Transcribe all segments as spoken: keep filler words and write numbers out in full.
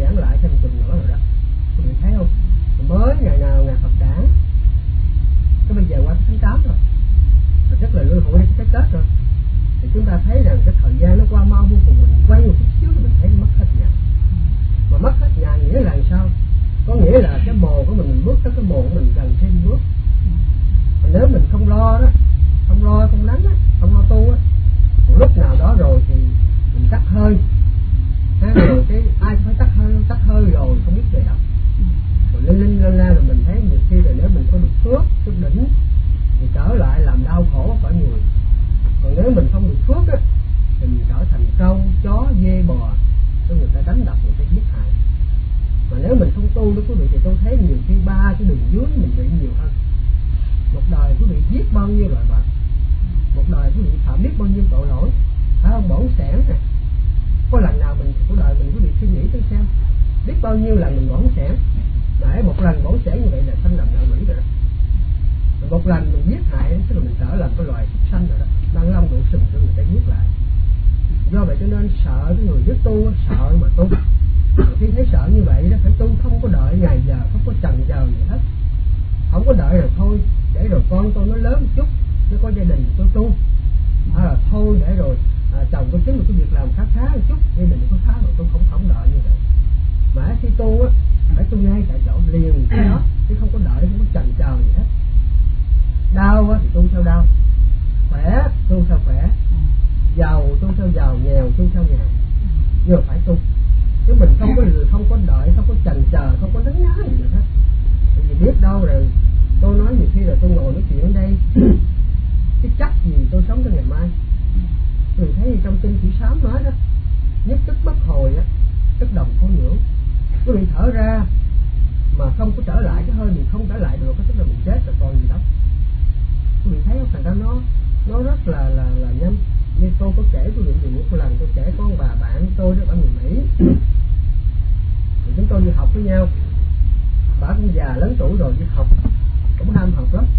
giảng lại thêm một tuần nữa rồi đó. Các bạn thấy không? Mới ngày nào ngày Phật đản, cái bây giờ qua tháng tám rồi, rồi rất là lễ hội đến cái Tết rồi, thì chúng ta thấy rằng cái thời gian nó qua mau vô cùng. Mình quay một chút xíu mình thấy mất hết nhà. Mà mất hết nhà nghĩa là sao? Có nghĩa là cái mồ của mình mình bước tới cái mồ của mình gần thêm bước. Mà nếu mình không lo đó, không lo không nắng á, không lo tu á, một lúc nào đó rồi thì mình tắt hơi. Ha, rồi cái ai cũng phải tắt hơi, tắt hơi rồi không biết về đâu. Rồi lên lên lên ra rồi mình thấy nhiều khi là nếu mình có được phước, chút đỉnh thì trở lại làm đau khổ khỏi người. Còn nếu mình không được phước á thì mình trở thành trâu, chó, dê, bò, cho người ta đánh đập, người ta giết hại. Mà nếu mình không tu đó quý vị thì tôi thấy nhiều khi ba cái đường dưới mình bị nhiều hơn. Một đời quý vị giết bao nhiêu loại bệnh, một đời quý vị phạm biết bao nhiêu tội lỗi, phải không? Bổn sẻn nè, có lần nào mình cuộc đời mình quý vị suy nghĩ tới xem, biết bao nhiêu lần mình bổn sẻn, mà một lần bổn sẻn như vậy là sanh làm đạo quỷ rồi đó. Rồi một lần mình giết hại tức là mình trở làm cái loài súc sanh rồi đó, đang long độ sừng cho người ta giết lại. Do vậy cho nên sợ cái người biết tu, sợ mà tu. Khi thấy sợ như vậy đó phải tu, không có đợi ngày giờ, không có chần chờ gì hết. Không có đợi rồi thôi, để rồi con tôi nó lớn một chút, nó có gia đình tôi tu. Hay là thôi để rồi à, chồng tôi kiếm một cái việc làm khá khá một chút, gia đình tôi khá rồi, tôi không không đợi như vậy. Mà khi tu á, phải tu ngay tại chỗ liền cái đó, chứ không có đợi, không có chần chờ gì hết. Đau á thì tu theo đau, khỏe tu theo khỏe, giàu tu theo giàu, nghèo tu theo nghèo, nhưng mà phải tu. Chứ mình không có không có đợi, không có chần chờ, không có đánh ná gì được hết. Vì biết đâu rồi, tôi nói nhiều khi là tôi ngồi nói chuyện ở đây, cái chắc gì tôi sống tới ngày mai. Tôi thấy trong kinh Chỉ Sám nói đó, nhất tức bất hồi á, tức đồng khổ nhưỡng. Quý vị thở ra mà không có trở lại, cái hơi mình không trở lại được, tức là mình chết rồi còn gì đâu. Quý vị thấy không? Thành ra nó nó rất là là là nhanh. Như tôi có kể quý vị gì một lần, tôi kể có ông bà bạn tôi đó ở người Mỹ. Thì chúng tôi đi học với nhau. Bà cũng già lớn tuổi rồi, đi học cũng ham học lắm,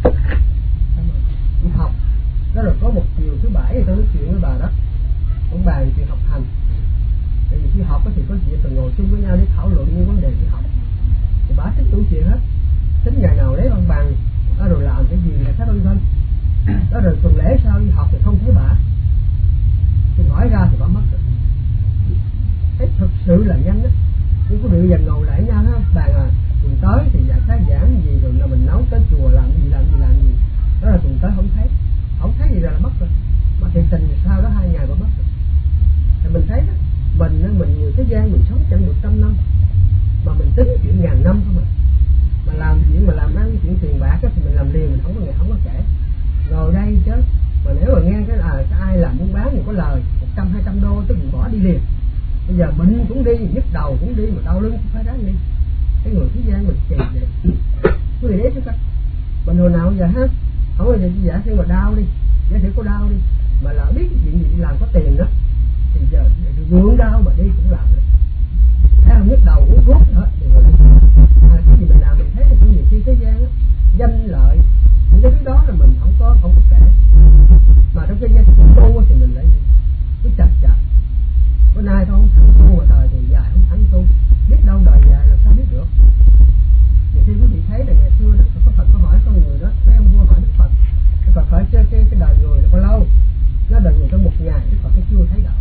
đi học đó. Rồi có một chiều thứ bảy thì tôi nói chuyện với bà đó, cũng bàn chuyện học hành. Tại vì khi học thì có chuyện phải ngồi chung với nhau để thảo luận những vấn đề đi học. Thì bà thích đủ chuyện hết, tính ngày nào lấy văn bằng đó, rồi làm cái gì là các vân vân đó. Rồi tuần lễ sau đi học thì không thấy bà, thì hỏi ra thì bà mất rồi. Thế thực sự là nhanh đó. Nhưng quý vị dần ngồi lại nhau ha, bàn à tuần tới thì giải khá giảng gì, rồi là mình nấu tới chùa làm gì làm gì làm gì đó, là tuần tới không thấy, không thấy gì ra là mất rồi. Mà thiệt tình thì sau đó hai ngày bà mất rồi. Thì mình thấy đó, mình mình nhiều thế gian mình sống chẳng được trăm năm mà mình tính chuyện ngàn năm thôi mà. Mà làm chuyện mà làm ăn chuyện tiền bạc á, thì mình làm liền, mình không có ngày không có kể. Ngồi đây chứ mà nếu mà nghe cái là cái ai làm buôn bán thì có lời một trăm hai trăm đô tức mình bỏ đi liền. Bây giờ bệnh cũng đi, nhức đầu cũng đi, mà đau lưng cũng phải ráng đi. Cái người thế gian mình kỳ vậy. Quý vị đấy chứ các mình hồi nào giờ ha, không bao giờ giả sử mà đau đi, giả sử có đau đi, mà lỡ biết cái chuyện gì đi làm có tiền đó, thì giờ vướng đau mà đi cũng làm được. Thấy không, nhức đầu uống thuốc nữa thì rồi à, cái gì mình làm mình thấy là có nhiều khi thế gian á, danh lợi những cái thứ đó là mình không có không có kể. Mà trong cái danh tu thì mình lại cứ chặt chặt. Bữa nay tôi không thắng tu, mà thời thì dài không thắng tu, biết đâu đời dài làm sao biết được. Nhiều khi quý vị thấy là ngày xưa đó, có Phật có hỏi con người đó, mấy ông vua hỏi Đức Phật, Đức Phật hỏi cái cái, cái đời người là bao lâu? Nó đời người trong một ngày, Đức Phật cũng chưa thấy đạo.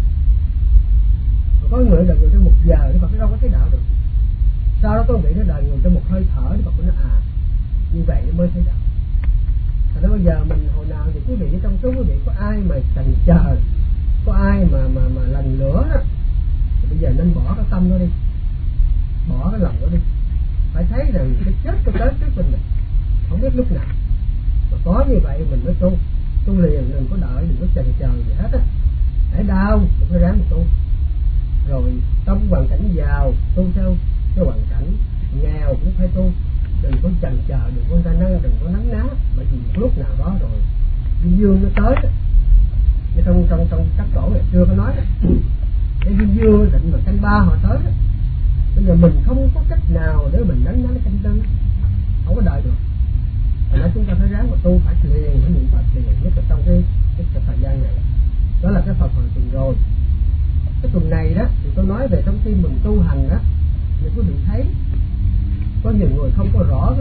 Mà có người đời người trong một giờ, Đức Phật cũng đâu có thấy đạo được. Sau đó có vị nó đời người trong một hơi thở, Đức Phật cũng nói à như vậy mới thấy đạo. Thành ra bây giờ mình hồi nào thì quý vị trong số quý vị có ai mà chần chờ, có ai mà mà mà lần nữa đó, thì bây giờ nên bỏ cái tâm đó đi, bỏ cái lòng đó đi. Phải thấy rằng cái chết có tới trước mình, mình không biết lúc nào. Mà có như vậy mình mới tu, tu liền, đừng có đợi, đừng có chần chờ gì hết á. Hãy đau cũng phải ráng tu. Rồi trong hoàn cảnh giàu tu theo cái hoàn cảnh nghèo cũng phải tu. Đừng có chần chờ, đừng có ra năng, đừng có nắng ná, bởi vì một lúc nào đó rồi dinh dương nó tới đó. Như trong trong trong các tổ ngày xưa có nói đó, cái dinh dương định mà canh ba họ tới đó. Bây giờ mình không có cách nào để mình đánh nắng canh tư, không có đợi được. Thành ra chúng ta phải ráng mà tu, phải liền, phải niệm Phật liền, nhất là trong cái, cái, cái thời gian này. Đó là cái Phật hồi tuần rồi. Cái tuần này đó thì tôi nói về trong khi mình tu hành đó,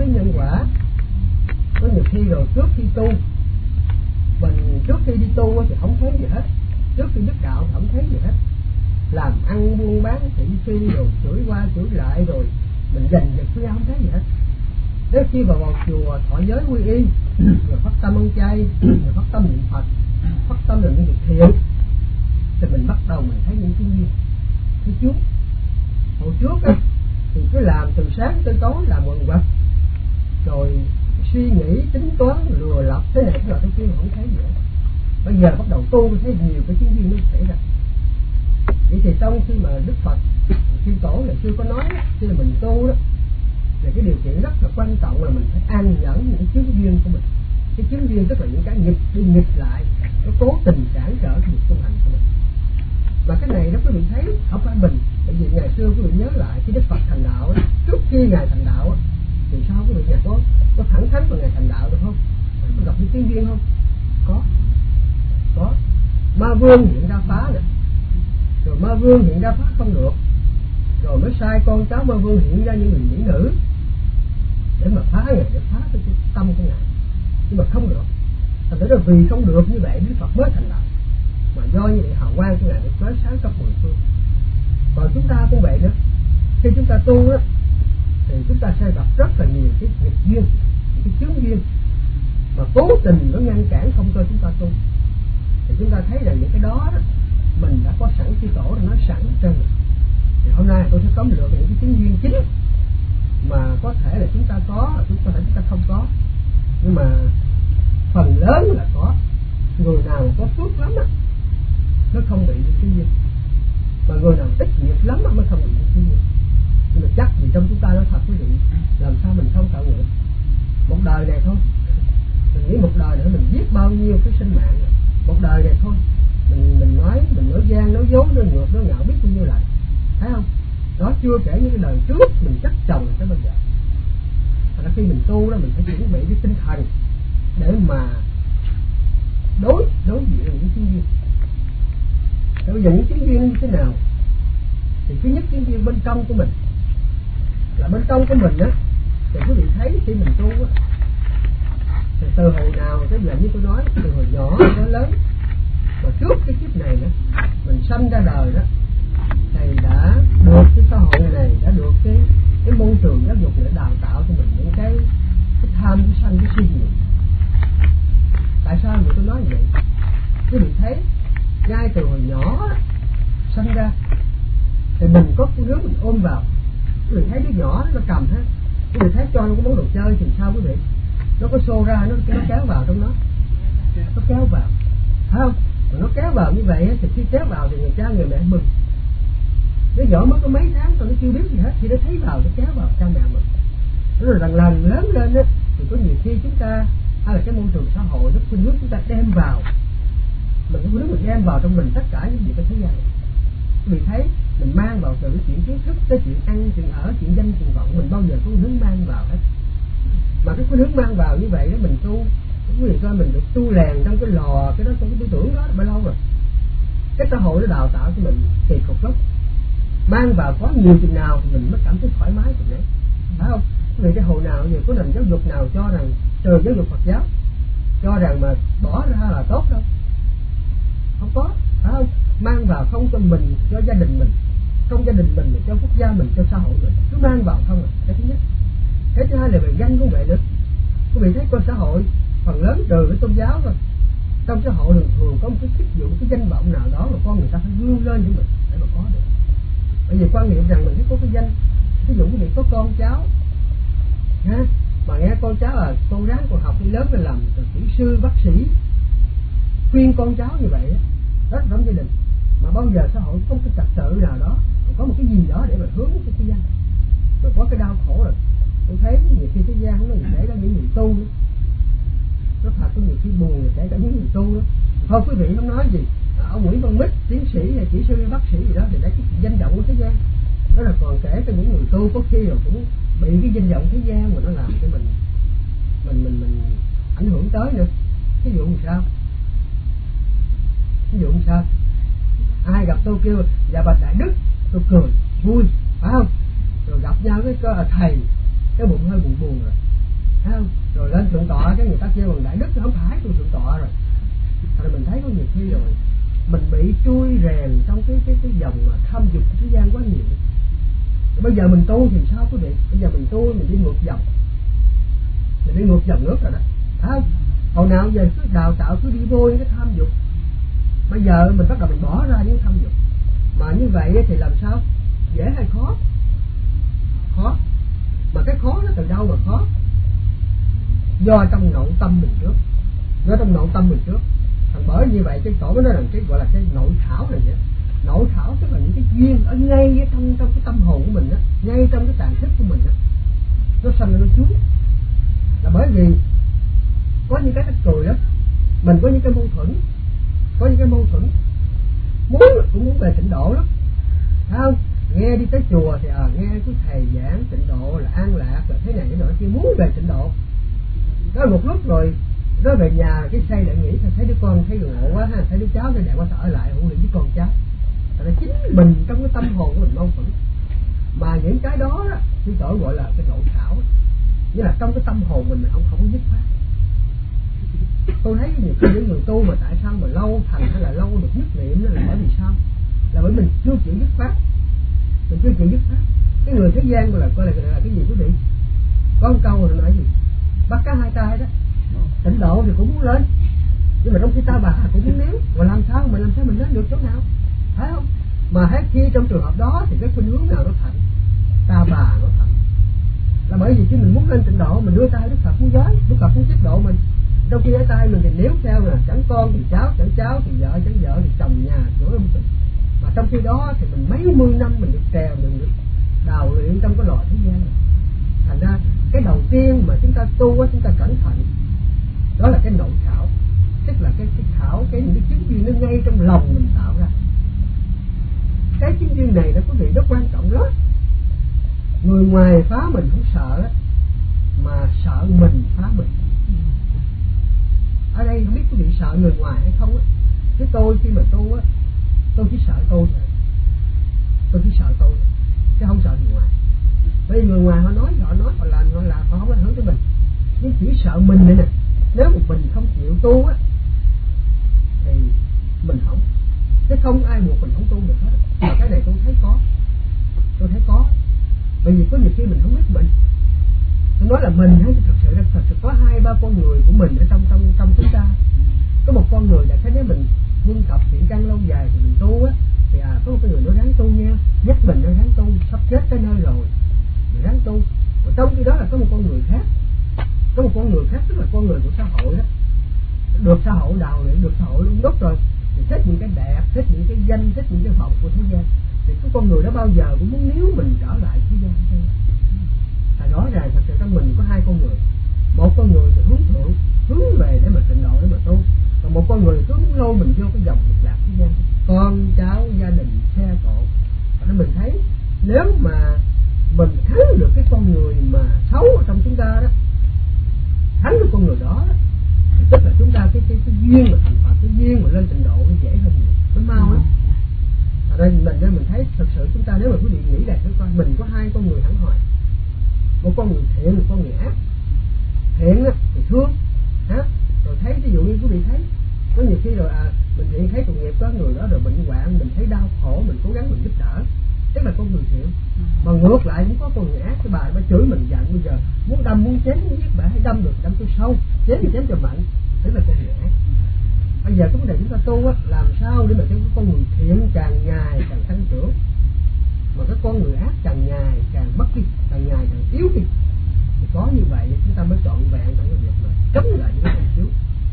với nhân quả. Có nhiều khi rồi trước khi tu, mình trước khi đi tu thì không thấy gì hết, trước khi biết đạo thì không thấy gì hết, làm ăn buôn bán thị phi rồi chửi qua chửi lại rồi mình giành giật với nhau không thấy gì hết. Đến khi vào vào chùa thọ giới quy y rồi phát tâm ăn chay, rồi phát tâm niệm Phật, phát tâm làm những việc thiện, thì mình bắt đầu mình thấy những cái duyên. Thứ trước hồi trước á thì cứ làm từ sáng tới tối làm quần quật, rồi suy nghĩ tính toán lừa lọc thế này thế nọ thế kia không thấy gì hết. Bây giờ bắt đầu tu thấy nhiều cái chuyên duyên nó xảy ra. Vậy thì trong khi mà Đức Phật khi tổ là chưa có nói khi là mình tu đó, là cái điều kiện rất là quan trọng là mình phải an nhẫn những chướng duyên của mình. Cái chướng duyên tức là những cái nghịch đi nghịch lại, nó cố tình cản trở cái việc tu hành của mình. Và cái này đó quý vị thấy không phải mình, bởi vì ngày xưa quý vị nhớ lại khi Đức Phật thành đạo đó, trước khi ngài thành đạo đó, thì sao quý vị ngài có có thẳng thắn mà ngài thành đạo được không? Có gặp những chướng duyên không? Có, có. Ma vương hiện ra phá nè, rồi ma vương hiện ra phá không được, rồi mới sai con cháu ma vương hiện ra những người mỹ nữ để mà phá ngài, để phá cái tâm của ngài, nhưng mà không được. Thành ra là vì không được như vậy Đức Phật mới thành đạo, mà do như vậy hào quang của ngài để chói sáng khắp mười phương. Còn chúng ta cũng vậy nữa, khi chúng ta tu á thì chúng ta sẽ gặp rất là nhiều cái nghịch duyên, những cái chướng duyên mà cố tình nó ngăn cản không cho chúng ta tu. Thì chúng ta thấy là những cái đó, đó mình đã có sẵn khi tổ đã nói sẵn trên. Thì hôm nay tôi sẽ tóm lược những cái chướng duyên chính mà có thể là chúng ta có, chúng ta có thể chúng ta không có, nhưng mà phần lớn là có. Người nào có phước lắm á nó không bị những cái duyên, mà người nào ít nghiệp lắm á mới không bị những cái duyên. Nhưng mà chắc gì trong chúng ta nói thật quý vị, làm sao mình không tạo nghiệp một đời này thôi. Mình nghĩ một đời nữa mình giết bao nhiêu cái sinh mạng, một đời này thôi mình mình nói mình nói gian nói dối nói ngược nói ngạo biết bao nhiêu lại, thấy không? Đó chưa kể những cái đời trước mình chắc chồng tới bây giờ. Và khi mình tu đó mình phải chuẩn bị cái tinh thần để mà đối đối diện những chuyến duyên. Bây giờ những chuyến duyên như thế nào? Thì thứ nhất chuyến duyên bên trong của mình, là bên trong của mình á, thì quý vị thấy khi mình tu á, thì từ hồi nào tới giờ như tôi nói, từ hồi nhỏ đến lớn, mà trước cái kiếp này nữa mình sanh ra đời đó, thầy đã được cái xã hội này, đã được cái cái môi trường giáo dục để đào tạo cho mình những cái cái tham, cái sân, cái suy nghĩ. Tại sao người tôi nói như vậy? Quý vị thấy ngay từ hồi nhỏ sanh ra thì mình có cái đứa mình ôm vào, quý vị thấy đứa nhỏ nó cầm hết, quý vị thấy cho nó cái món đồ chơi thì sao quý vị? Nó có xô ra, nó, nó kéo vào trong đó, nó kéo vào, phải không? Mà nó kéo vào như vậy thì khi kéo vào thì người cha người mẹ mừng. Nó nhỏ mới có mấy tháng thôi, nó chưa biết gì hết, khi nó thấy vào nó kéo vào cha mẹ mừng. Rồi lần lần lớn lên á thì có nhiều khi chúng ta hay là cái môi trường xã hội nó khuynh hướng chúng ta đem vào, mình có khuynh hướng mình đem vào trong mình tất cả những gì trên thế gian này. Mình thấy mình mang vào từ chuyện kiến thức tới chuyện ăn, chuyện ở, chuyện danh, chuyện vọng, mình bao giờ có khuynh hướng mang vào hết. Mà cái khuynh hướng mang vào như vậy đó mình tu, quý vị coi mình được tu lèn trong cái lò, cái đó trong cái tư tưởng đó bao lâu rồi. Cái xã hội nó đào tạo cho mình kỳ cục lắm. Mang vào có nhiều chừng nào thì mình mới cảm thấy thoải mái chừng đấy, phải không? Vì cái hồi nào giờ có nền giáo dục nào cho rằng trừ giáo dục Phật giáo cho rằng mà bỏ ra là tốt đâu, không có, phải không? Mang vào không cho mình, cho gia đình mình, không gia đình mình, cho quốc gia mình, cho xã hội mình, cứ mang vào không à. Cái thứ nhất. Cái thứ hai là về danh cũng vậy nữa. Quý vị thấy con xã hội phần lớn trừ cái tôn giáo rồi, trong xã hội thường thường có một cái chức vụ, cái danh vọng nào đó mà con người ta phải vươn lên với mình để mà có được. Bởi vì quan niệm rằng mình phải có cái danh. Ví dụ quý vị có con cháu ha, mà nghe con cháu là con ráng còn học đi lớn lên làm kỹ sư, bác sĩ, khuyên con cháu như vậy đó là trong gia đình. Mà bao giờ xã hội không có trật tự nào đó, có một cái gì đó để mà hướng cái cái danh, mà có cái đau khổ rồi. Tôi thấy nhiều khi thế gian nó để ra những người tu nữa. Nó thật có nhiều khi buồn để cả những người tu đó. Thôi quý vị không nói gì, à, ông Nguyễn Văn Mít, tiến sĩ hay kỹ sư bác sĩ gì đó thì để cái danh vọng của thế gian. Đó là còn kể cho những người tu có khi rồi cũng bị cái danh vọng thế gian mà nó làm cho mình mình mình mình ảnh hưởng tới nữa. Ví dụ như sao? Ví dụ như sao? Ai gặp tôi kêu dạ bạch đại đức, tôi cười vui, phải không? Rồi gặp nhau với cơ thầy, cái bụng hơi buồn buồn rồi. thấy không? Rồi lên thượng tọa cái người ta kêu bằng đại đức, không phải tôi thượng tọa rồi. Rồi mình thấy có nhiều khi rồi mình bị trui rèn trong cái cái cái dòng mà tham dục của thế gian quá nhiều. Bây giờ mình tu thì sao quý vị? Bây giờ mình tu mình đi ngược dòng, mình đi ngược dòng nước rồi đó, phải không? Hồi nào giờ cứ đào tạo cứ đi vô những cái tham dục, bây giờ mình bắt đầu mình bỏ ra những tham dục. Mà như vậy thì làm sao? Dễ hay khó? Khó. Mà cái khó nó từ đâu mà khó? Do trong nội tâm mình trước, do trong nội tâm mình trước. Thành bởi như vậy cái tổ nó nói là cái gọi là cái nội thảo này vậy. Nội thảo tức là những cái duyên ở ngay trong trong cái tâm hồn của mình đó, ngay trong cái tàn thức của mình đó, nó sanh nó xuống. Là bởi vì có những cái cười đó, mình có những cái mâu thuẫn, có những cái mâu thuẫn, muốn cũng muốn về tịnh độ lắm, phải không? Nghe đi tới chùa thì à, nghe cái thầy giảng tịnh độ là an lạc là thế này thế nọ kia, muốn về tịnh độ. Đó một lúc rồi nó về nhà cái say lại nghĩ thấy đứa con thấy ngộ quá ha, thấy đứa cháu cái đẹp quá sợ lại hữu luyện với con cháu. Là chính mình trong cái tâm hồn của mình mâu thuẫn. Mà những cái đó đó chúng tôi gọi là cái nội thảo, nghĩa là trong cái tâm hồn mình mình không không có dứt khoát. Tôi thấy nhiều khi những người tu mà tại sao mà lâu thành hay là lâu được nhất niệm là bởi vì sao? Là bởi mình chưa chịu dứt khoát, mình chưa chịu dứt khoát. Cái người thế gian gọi là coi là, là cái gì quý vị? Có một câu rồi nói gì? Bắt cá hai tay đó, tịnh độ thì cũng muốn lên, nhưng mà trong khi ta bà cũng muốn níu, mà làm sao mà làm sao mình lên được chỗ nào, phải không? Mà hết khi trong trường hợp đó thì cái khuynh hướng nào nó thành, ta bà nó thành. Là bởi vì khi mình muốn lên tịnh độ mình đưa tay Đức Phật muốn giới, Đức Phật muốn tiếp độ mình. Trong khi ở tay mình thì níu theo là chẳng con thì cháu, chẳng cháu thì vợ, chẳng vợ thì chồng nhà chỗ âm tình. Mà trong khi đó thì mình mấy mươi năm mình được trèo, mình được đào luyện trong cái loại thế gian này. Thành ra cái đầu tiên mà chúng ta tu á, chúng ta cẩn thận, đó là cái nội thảo, tức là cái cái thảo, cái những cái chứng duyên nó ngay trong lòng mình tạo ra. Cái chứng duyên này đó quý vị rất quan trọng lắm. Người ngoài phá mình không sợ, mà sợ mình phá mình. Ở đây không biết quý vị sợ người ngoài hay không á. Chứ tôi khi mà tu á, tôi chỉ sợ tôi thôi. Tôi chỉ sợ tôi, chứ không sợ người ngoài. Bởi vì người ngoài họ nói, họ nói, họ làm, họ làm, họ không ảnh hưởng tới mình. Nhưng chỉ sợ mình này nè. Nếu một mình không chịu tu á, thì mình không. Chứ không ai buộc mình không tu được hết. Mà cái này tôi thấy có. Tôi thấy có. Bởi vì có nhiều khi mình không biết mình. Tôi nói là mình hay thật sự thật sự có hai ba con người của mình ở trong trong trong chúng ta. Có một con người đã thấy nếu mình quân tập thiện căn lâu dài thì mình tu á, thì à có một cái người nó ráng tu nha, nhắc mình nó ráng tu, sắp chết tới nơi rồi, mình ráng tu. Còn trong khi đó là có một con người khác, có một con người khác tức là con người của xã hội đó, được xã hội đào luyện, được xã hội luôn đốt rồi, thì thích những cái đẹp, thích những cái danh, thích những cái vọng của thế gian, thì cái con người đó bao giờ cũng muốn níu mình trở lại thế gian. Là rõ ràng thật sự trong mình có hai con người, một con người thì hướng thượng, hướng về để mà tịnh độ để mà tu, còn một con người hướng lôi mình vô cái dòng cực lạc thế gian, con cháu gia đình xe cộ. Nên mình thấy nếu mà mình thắng được cái con người mà xấu ở trong chúng ta đó, thắng được con người đó, đó thì tức là chúng ta cái cái cái duyên mà thành Phật, cái duyên mà lên tịnh độ nó dễ hơn nhiều, nó mau lắm. Ở đây mình nên mình thấy thực sự chúng ta nếu mà quý vị nghĩ lại coi, mình có hai con người hẳn hoài, một con người thiện, một con người ác. Thiện thì thương, hả? Rồi thấy ví dụ như quý vị thấy có nhiều khi rồi à, mình thiện thấy tội nghiệp có người đó rồi bệnh hoạn, mình thấy đau khổ, mình cố gắng mình giúp đỡ, tức là con người thiện. Mà ngược lại cũng có con người ác, cái bà bà chửi mình giận, bây giờ muốn đâm muốn chém muốn giết bà, hay đâm được đâm tôi sâu, chém thì chém cho mạnh, tức là con người ác. Bây giờ cái vấn đề chúng ta tu á, làm sao để mà cái con người thiện càng ngày càng tăng trưởng, mà cái con người ác càng ngày càng mất đi, càng ngày càng yếu đi. Thì có như vậy chúng ta mới trọn vẹn trong cái việc mà chống lại những cái thiếu.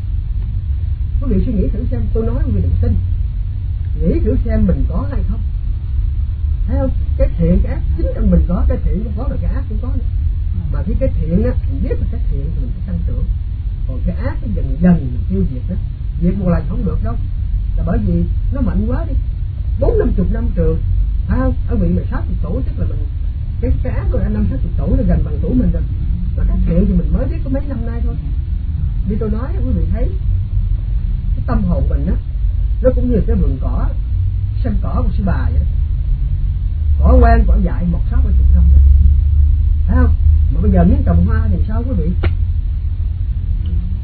Quý vị suy nghĩ thử xem, tôi nói quý vị đừng tin, nghĩ thử xem mình có hay không. Thấy không? Cái thiện cái ác chính trong mình có, cái thiện cũng có rồi cái ác cũng có nữa. Mà khi cái thiện á, mình biết là cái thiện thì mình sẽ tăng trưởng, còn cái ác nó dần dần mình tiêu diệt đó. Diệt một lần không được đâu, là bởi vì nó mạnh quá đi, bốn năm chục năm trường, phải không? Ở vị mà sáu chục tuổi tức là mình cái cái ác của đã năm sáu chục tuổi nó gần bằng tuổi mình rồi, mà cái thiện thì mình mới biết có mấy năm nay thôi. Như tôi nói quý vị thấy cái tâm hồn mình á, nó cũng như cái vườn cỏ, sân cỏ của sư bà vậy đó. Cỏ quan cỏ dại một sáu bảy chục năm rồi, phải không? Mà bây giờ miếng trồng hoa thì sao quý vị?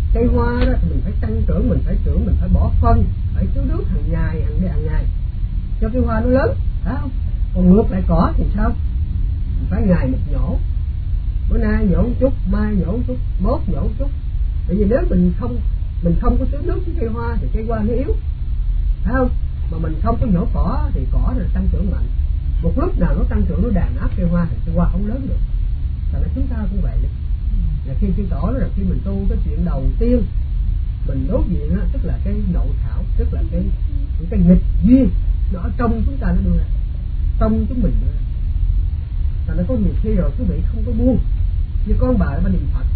Cây hoa đó thì mình phải tăng trưởng, mình phải trưởng, mình phải bỏ phân, phải tưới nước hàng ngày, hàng ngày, hàng ngày cho cái hoa nó lớn, phải không? Còn ngược lại cỏ thì sao? Mình phải ngày một nhổ, bữa nay nhổ một chút, mai nhổ một chút, mốt nhổ một chút. Bởi vì nếu mình không mình không có tưới nước với cây hoa thì cây hoa nó yếu, phải không? Mà mình không có nhổ cỏ thì cỏ nó tăng trưởng mạnh. Một lúc nào nó tăng trưởng, nó đàn áp cây hoa thì cây hoa không lớn được. Thành ra chúng ta cũng vậy đấy. Là khi chư tổ đó là khi mình tu cái chuyện đầu tiên mình đối diện đó, tức là cái nội thảo, tức là cái những cái nghịch duyên nó ở trong chúng ta nó đưa ra, trong chúng mình đưa ra. Và nó có nhiều khi rồi quý vị không có buông. Như con bà nó niệm Phật,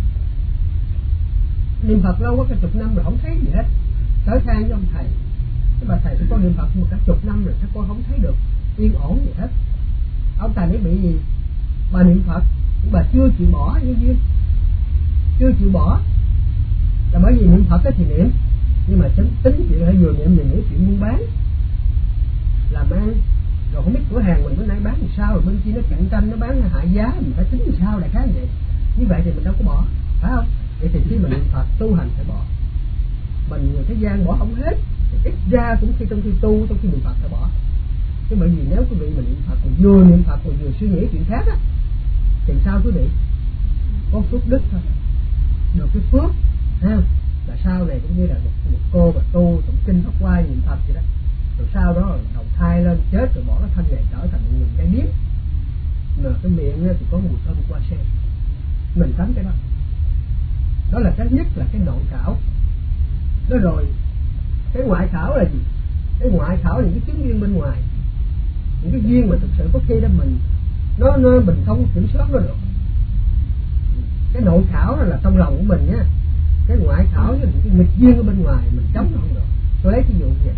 niệm Phật lâu quá cả chục năm rồi không thấy gì hết, tới than với ông thầy, cái bà thầy của con niệm Phật một cả chục năm rồi, các con không thấy được yên ổn gì hết. Ông thầy ấy bị gì? Bà niệm Phật, bà chưa chịu bỏ như duyên, chưa chịu bỏ. Là bởi vì niệm Phật thì niệm, nhưng mà tính, tính chuyện hay vừa niệm vừa nghĩ chuyện buôn bán, làm ăn, rồi không biết cửa hàng mình bữa nay bán làm sao, rồi bên kia nó cạnh tranh, nó bán hại giá, mình phải tính làm sao đại khái vậy. Như vậy thì mình đâu có bỏ, phải không? Vậy thì khi mình niệm Phật tu hành phải bỏ. Mình người thế gian bỏ không hết, ít ra cũng khi trong khi tu, trong khi niệm Phật phải bỏ. Chứ bởi vì nếu quý vị mình niệm Phật, mình vừa niệm Phật mình vừa suy nghĩ chuyện khác á, thì sao quý vị? Có phước đức thôi, được cái phước, ha. Là sau này cũng như là một, một cô mà tu tụng kinh Pháp Hoa niệm Phật vậy đó, rồi sau đó đầu thai lên chết rồi bỏ cái thân này trở thành một người cái điếc, mà cái miệng thì có mùi thơm hoa sen, mình tránh cái đó. Đó là cái nhất là cái nội khảo. Đó rồi cái ngoại khảo là gì? Cái ngoại khảo là những cái chứng duyên bên ngoài, những cái duyên mà thực sự có khi đó mình nó, nó mình không kiểm soát nó được. Cái nội khảo là trong lòng của mình nhá. Cái ngoại khảo là những cái nghịch duyên ở bên ngoài mình chống nó không được. Tôi lấy ví dụ như vậy.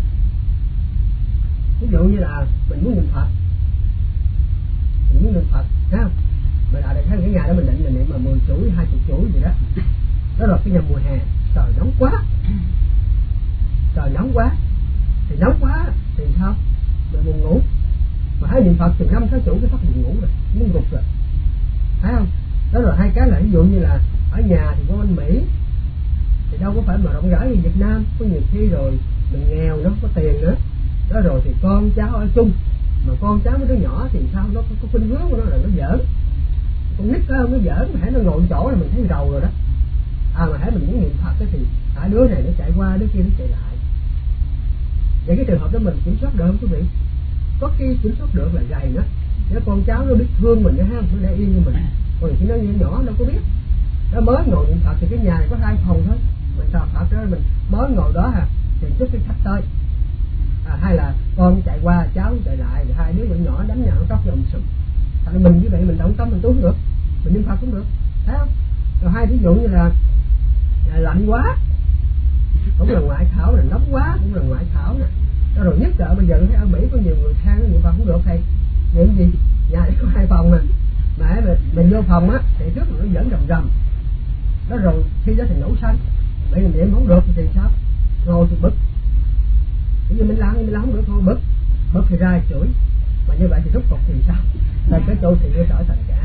Ví dụ như là mình muốn niệm Phật, mình muốn niệm Phật, thấy không? Mình ở đây thấy cái ngày đó mình định mình niệm mà mười chuỗi, hai chục chuỗi gì đó. Đó là cái ngày mùa hè, trời nóng quá, trời nóng quá, thì nóng quá thì sao? Mình buồn ngủ. Mà hãy niệm Phật từ năm sáu chuỗi cái phát buồn ngủ rồi, muốn gục rồi, thấy không? Đó là hai cái là ví dụ như là ở nhà thì có bên Mỹ thì đâu có phải mà rộng rãi như Việt Nam, có nhiều khi rồi mình nghèo nó không có tiền nữa. Đó rồi thì con cháu ở chung, mà con cháu với đứa nhỏ thì sao nó có khuynh hướng của nó là nó giỡn, con nít đó không nó giỡn, mà hãy nó ngồi chỗ là mình thấy rầu rồi đó. À mà hãy mình muốn niệm Phật thì hãy đứa này nó chạy qua, đứa kia nó chạy lại. Vậy cái trường hợp đó mình kiểm soát được không quý vị? Có khi kiểm soát được là gầy đó, nếu con cháu nó biết thương mình nó ha, nó để yên như mình. Còn khi nó nhỏ đâu có biết. Nó mới ngồi niệm Phật thì cái nhà này có hai phòng thôi, mình thờ Phật đó mình mới ngồi đó ha, thì trước cái khách tới. À, hay là con chạy qua cháu chạy lại, rồi hai đứa nhỏ nhỏ đánh nhau tóc nhộm sụp. Thành mình như vậy mình động tâm mình tu không được, mình niệm Phật cũng được, thấy không? Rồi hai ví dụ như là, là lạnh quá cũng là ngoại khảo, là nóng quá cũng là ngoại khảo nè. Đó rồi nhất là bây giờ thấy ở Mỹ có nhiều người than niệm Phật không được thầy, niệm gì? Nhà này có hai phòng mà, mà mình, mình vô phòng á thì trước nó vẫn rầm rầm. Đó rồi khi đó thì nổ xanh, bây giờ niệm không được thì sao? Ngồi thì bực. Bây giờ mình làm mình làm không được thôi, bực bực thì ra chửi. Mà như vậy thì rút cục thì sao? Thành cái chỗ thì nó trở thành cả,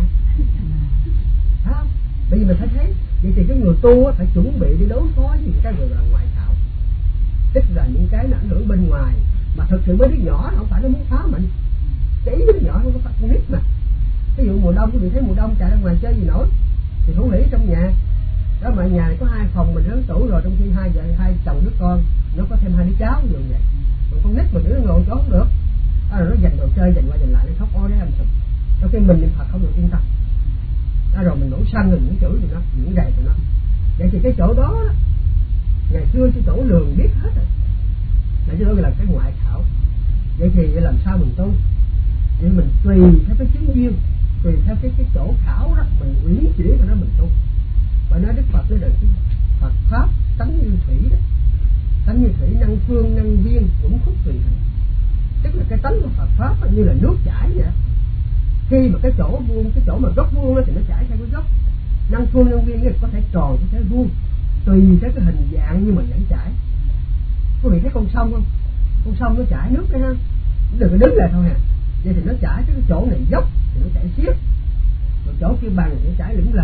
thấy không? Bây giờ mình phải thấy vậy thì cái người tu á phải chuẩn bị để đối phó với những cái người là ngoại khảo, tức là những cái nó ảnh hưởng bên ngoài. Mà thực sự với đứa nhỏ không phải nó muốn phá mình, cái ý đứa nhỏ không có phải con nít mà. Ví dụ mùa đông, quý vị thấy mùa đông chạy ra ngoài chơi gì nổi thì thủ hỉ trong nhà đó, mà nhà này có hai phòng mình lớn tuổi rồi, trong khi hai vợ hai chồng đứa con nó có thêm hai đứa cháu như vậy, còn con nít mà đứa nó ngồi chỗ không được, đó rồi nó giành đồ chơi giành qua giành lại nó khóc ó đấy em sụp. Trong khi mình niệm Phật không được yên tâm, đó rồi mình nổ xanh rồi những chửi thì nó những gầy thì nó. Vậy thì cái chỗ đó, đó ngày xưa cái chỗ lường biết hết rồi, để cho nó là cái ngoại khảo. Vậy thì làm sao mình tu? Vậy mình tùy theo cái chứng duyên, tùy theo cái cái chỗ khảo đó mình uyển chuyển vào đó mình tu. Và nói Đức Phật nói là Phật pháp tánh như thủy đó, tánh như thủy năng phương năng viên cũng khúc tùy hình. Tức là cái tánh của Phật pháp như là nước chảy vậy. Khi mà cái chỗ vuông, cái chỗ mà góc vuông đó thì nó chảy theo cái góc. Năng phương năng viên có thể tròn, có thể vuông, tùy theo cái hình dạng nhưng mà vẫn chảy. Có vị thấy con sông không? Con sông nó chảy nước đấy ha, đừng có đứng lại thôi hà. Vậy thì nó chảy cái chỗ này dốc thì nó chảy xiết, rồi chỗ kia bằng thì nó chảy lững lờ.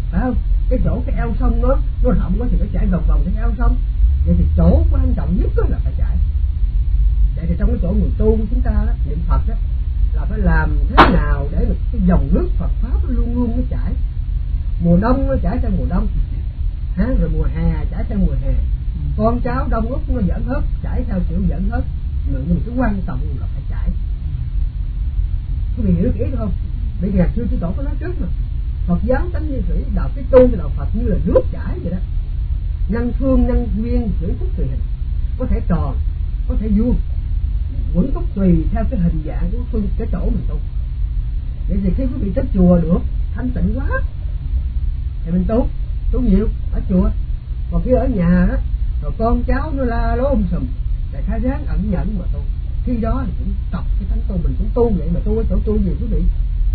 phải không? Cái chỗ cái eo sông nó nó rộng quá thì nó chạy vòng vòng cái eo sông. Vậy thì chỗ quan trọng nhất đó là phải chạy. Vậy thì trong cái chỗ người tu của chúng ta đó, niệm Phật đó, là phải làm thế nào để mà cái dòng nước Phật pháp nó luôn luôn nó chảy. Mùa đông nó chảy sang mùa đông, ha, rồi mùa hè chảy sang mùa hè. Con cháu đông úc nó dẫn hết, chảy theo kiểu dẫn hết. Nhưng mà cái quan trọng là phải chảy. Quý vị hiểu được ý không? Bây giờ xưa Chư Tổ có nói trước mà, Phật giáo tánh như thủy, đạo cái tu cái đạo Phật như là nước chảy vậy đó. Năng phương năng duyên chuyển phúc tùy hình, có thể tròn, có thể vuông, quẩn phúc tùy theo cái hình dạng của phương cái chỗ mình tu. Vậy thì khi quý vị tới chùa được thanh tịnh quá thì mình tu, tu nhiều ở chùa. Còn khi ở nhà đó, rồi con cháu nó la lố um sùm, để khai ráng ẩn nhẫn mà tu. Khi đó thì cũng tập cái thánh tu, mình cũng tu vậy mà tu ở chỗ tu gì quý vị?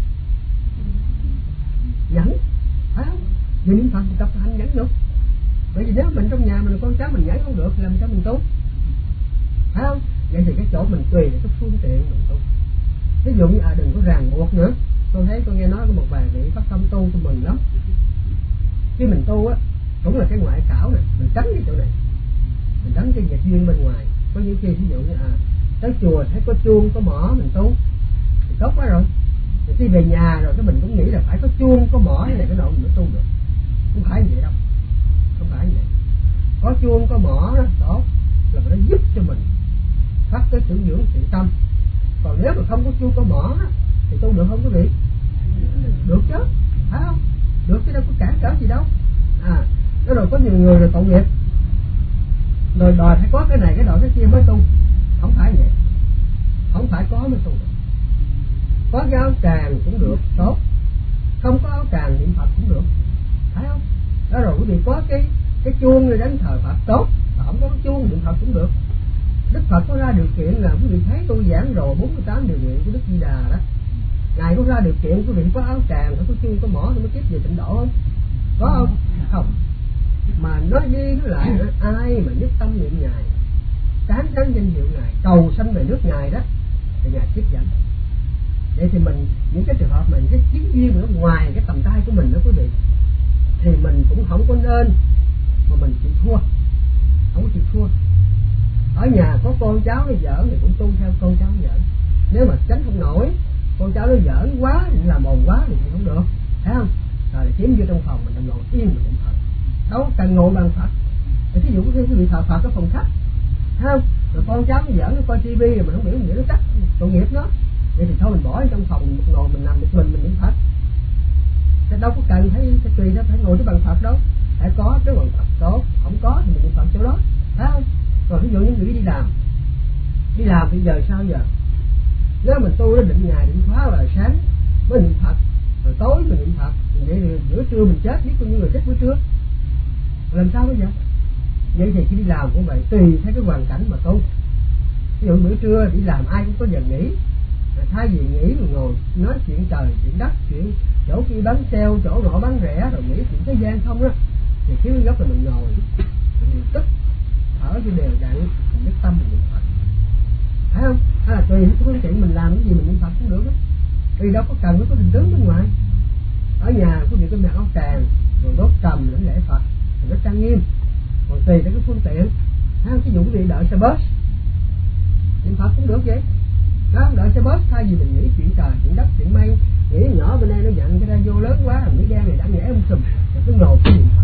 Nhẫn, phải không? Vì niệm Phật thì tập hành nhẫn được. Bởi vì nếu mình trong nhà mình con cháu mình nhẫn không được, làm sao mình tu? Phải không? Vậy thì cái chỗ mình tùy để cái phương tiện mình tu. Ví dụ như à đừng có ràng buộc nữa. Tôi thấy tôi nghe nói có một vài vị phát tâm tu tôi mừng lắm. Khi mình tu á, cũng là cái ngoại khảo này, mình tránh cái chỗ này, mình tránh cái nghiệp duyên bên ngoài. Có những khi ví dụ như à tới chùa thấy có chuông có mỏ mình tu thì tốt quá rồi. Thì khi về nhà rồi cái mình cũng nghĩ là phải có chuông có mỏ này cái nọ mình mới tu được. Không phải như vậy đâu, không phải như vậy. Có chuông có mỏ đó tốt là nó giúp cho mình phát tới tưởng dưỡng thiện tâm. Còn nếu mà không có chuông có mỏ thì tu được không quý vị? Được chứ, phải không? Được chứ đâu có cản trở gì đâu. À, nó rồi có nhiều người rồi tội nghiệp, rồi đòi phải có cái này cái nọ cái kia mới tu. Không phải vậy, không phải có mới tu được. Có cái áo tràng cũng được, tốt. Không có áo tràng niệm Phật cũng được, phải không? Đó rồi quý vị có cái cái chuông để đánh thờ Phật tốt, mà không có cái chuông niệm Phật cũng được. Đức Phật có ra điều kiện là quý vị thấy tôi giảng rồi bốn mươi tám điều nguyện của Đức Di Đà đó. Ngài có ra điều kiện quý vị có áo tràng, có chuông, có mỏ thì mới tiếp về tịnh độ không? Có không? Không. Mà nói đi nói lại nữa, ai mà nhất tâm niệm Ngài, tán tán danh hiệu Ngài, cầu sanh về nước Ngài đó, thì Ngài tiếp dẫn. Vậy thì mình những cái trường hợp mà những cái chiến duyên ở ngoài cái tầm tay của mình đó quý vị, thì mình cũng không có nên mà mình chịu thua, không có chịu thua. Ở nhà có con cháu nó giỡn thì cũng tu theo con cháu giỡn. Nếu mà tránh không nổi, con cháu nó giỡn quá thì làm ồn quá thì không được, thấy không? Rồi chiếm vô trong phòng mình ngồi yên mình niệm Phật, đâu cần ngồi bàn Phật. Thì ví dụ có quý vị thờ Phật ở phòng khách, thấy không? Rồi con cháu nó giỡn nó coi tivi rồi mình không biểu mình nghĩ nó chắc tội nghiệp nó. Vậy thì thôi mình bỏ trong phòng mình ngồi mình nằm một mình mình niệm Phật. Thế đâu có cần phải, phải tùy nó phải ngồi cái bàn Phật đâu. Phải có cái bàn Phật tốt, không có thì mình niệm Phật chỗ đó, thấy không? Rồi ví dụ những người đi làm, đi làm bây giờ sao giờ? Nếu mình tu nó định ngày định khóa là sáng mới niệm Phật, rồi tối mình niệm Phật, vậy thì bữa trưa mình chết, biết bao nhiêu người chết bữa trưa. Làm sao bây giờ? Vậy thì khi đi làm cũng vậy, tùy theo cái hoàn cảnh mà tu. Ví dụ bữa trưa đi làm ai cũng có giờ nghỉ, thay vì nghỉ mà ngồi nói chuyện trời, chuyện đất, chuyện chỗ kia bán sale, chỗ nọ bán rẻ, rồi nghĩ chuyện thế gian không đó, thì kiếm cái góc là mình ngồi, mình điều tức, thở cho đều đặn, mình nhất tâm mình niệm Phật, thấy không? Hay là tùy cái phương tiện mình làm cái gì mình niệm Phật cũng được đó. Vì đâu có cần phải có hình tướng bên ngoài. Ở nhà có việc cái mặc áo tràng, rồi đốt trầm để lễ Phật, thì nó trang nghiêm. Còn tùy theo cái phương tiện, thấy không? Ví dụ quý vị đợi xe bus niệm Phật cũng được vậy. Đó, đợi xe bus thay vì mình nghĩ chuyện trời, chuyện đất, chuyện mây, nghĩ nhỏ bên đây nó dặn cái radio lớn quá, rồi nghĩ đen này đã nhẽ um sùm, rồi cứ ngồi cái niệm Phật.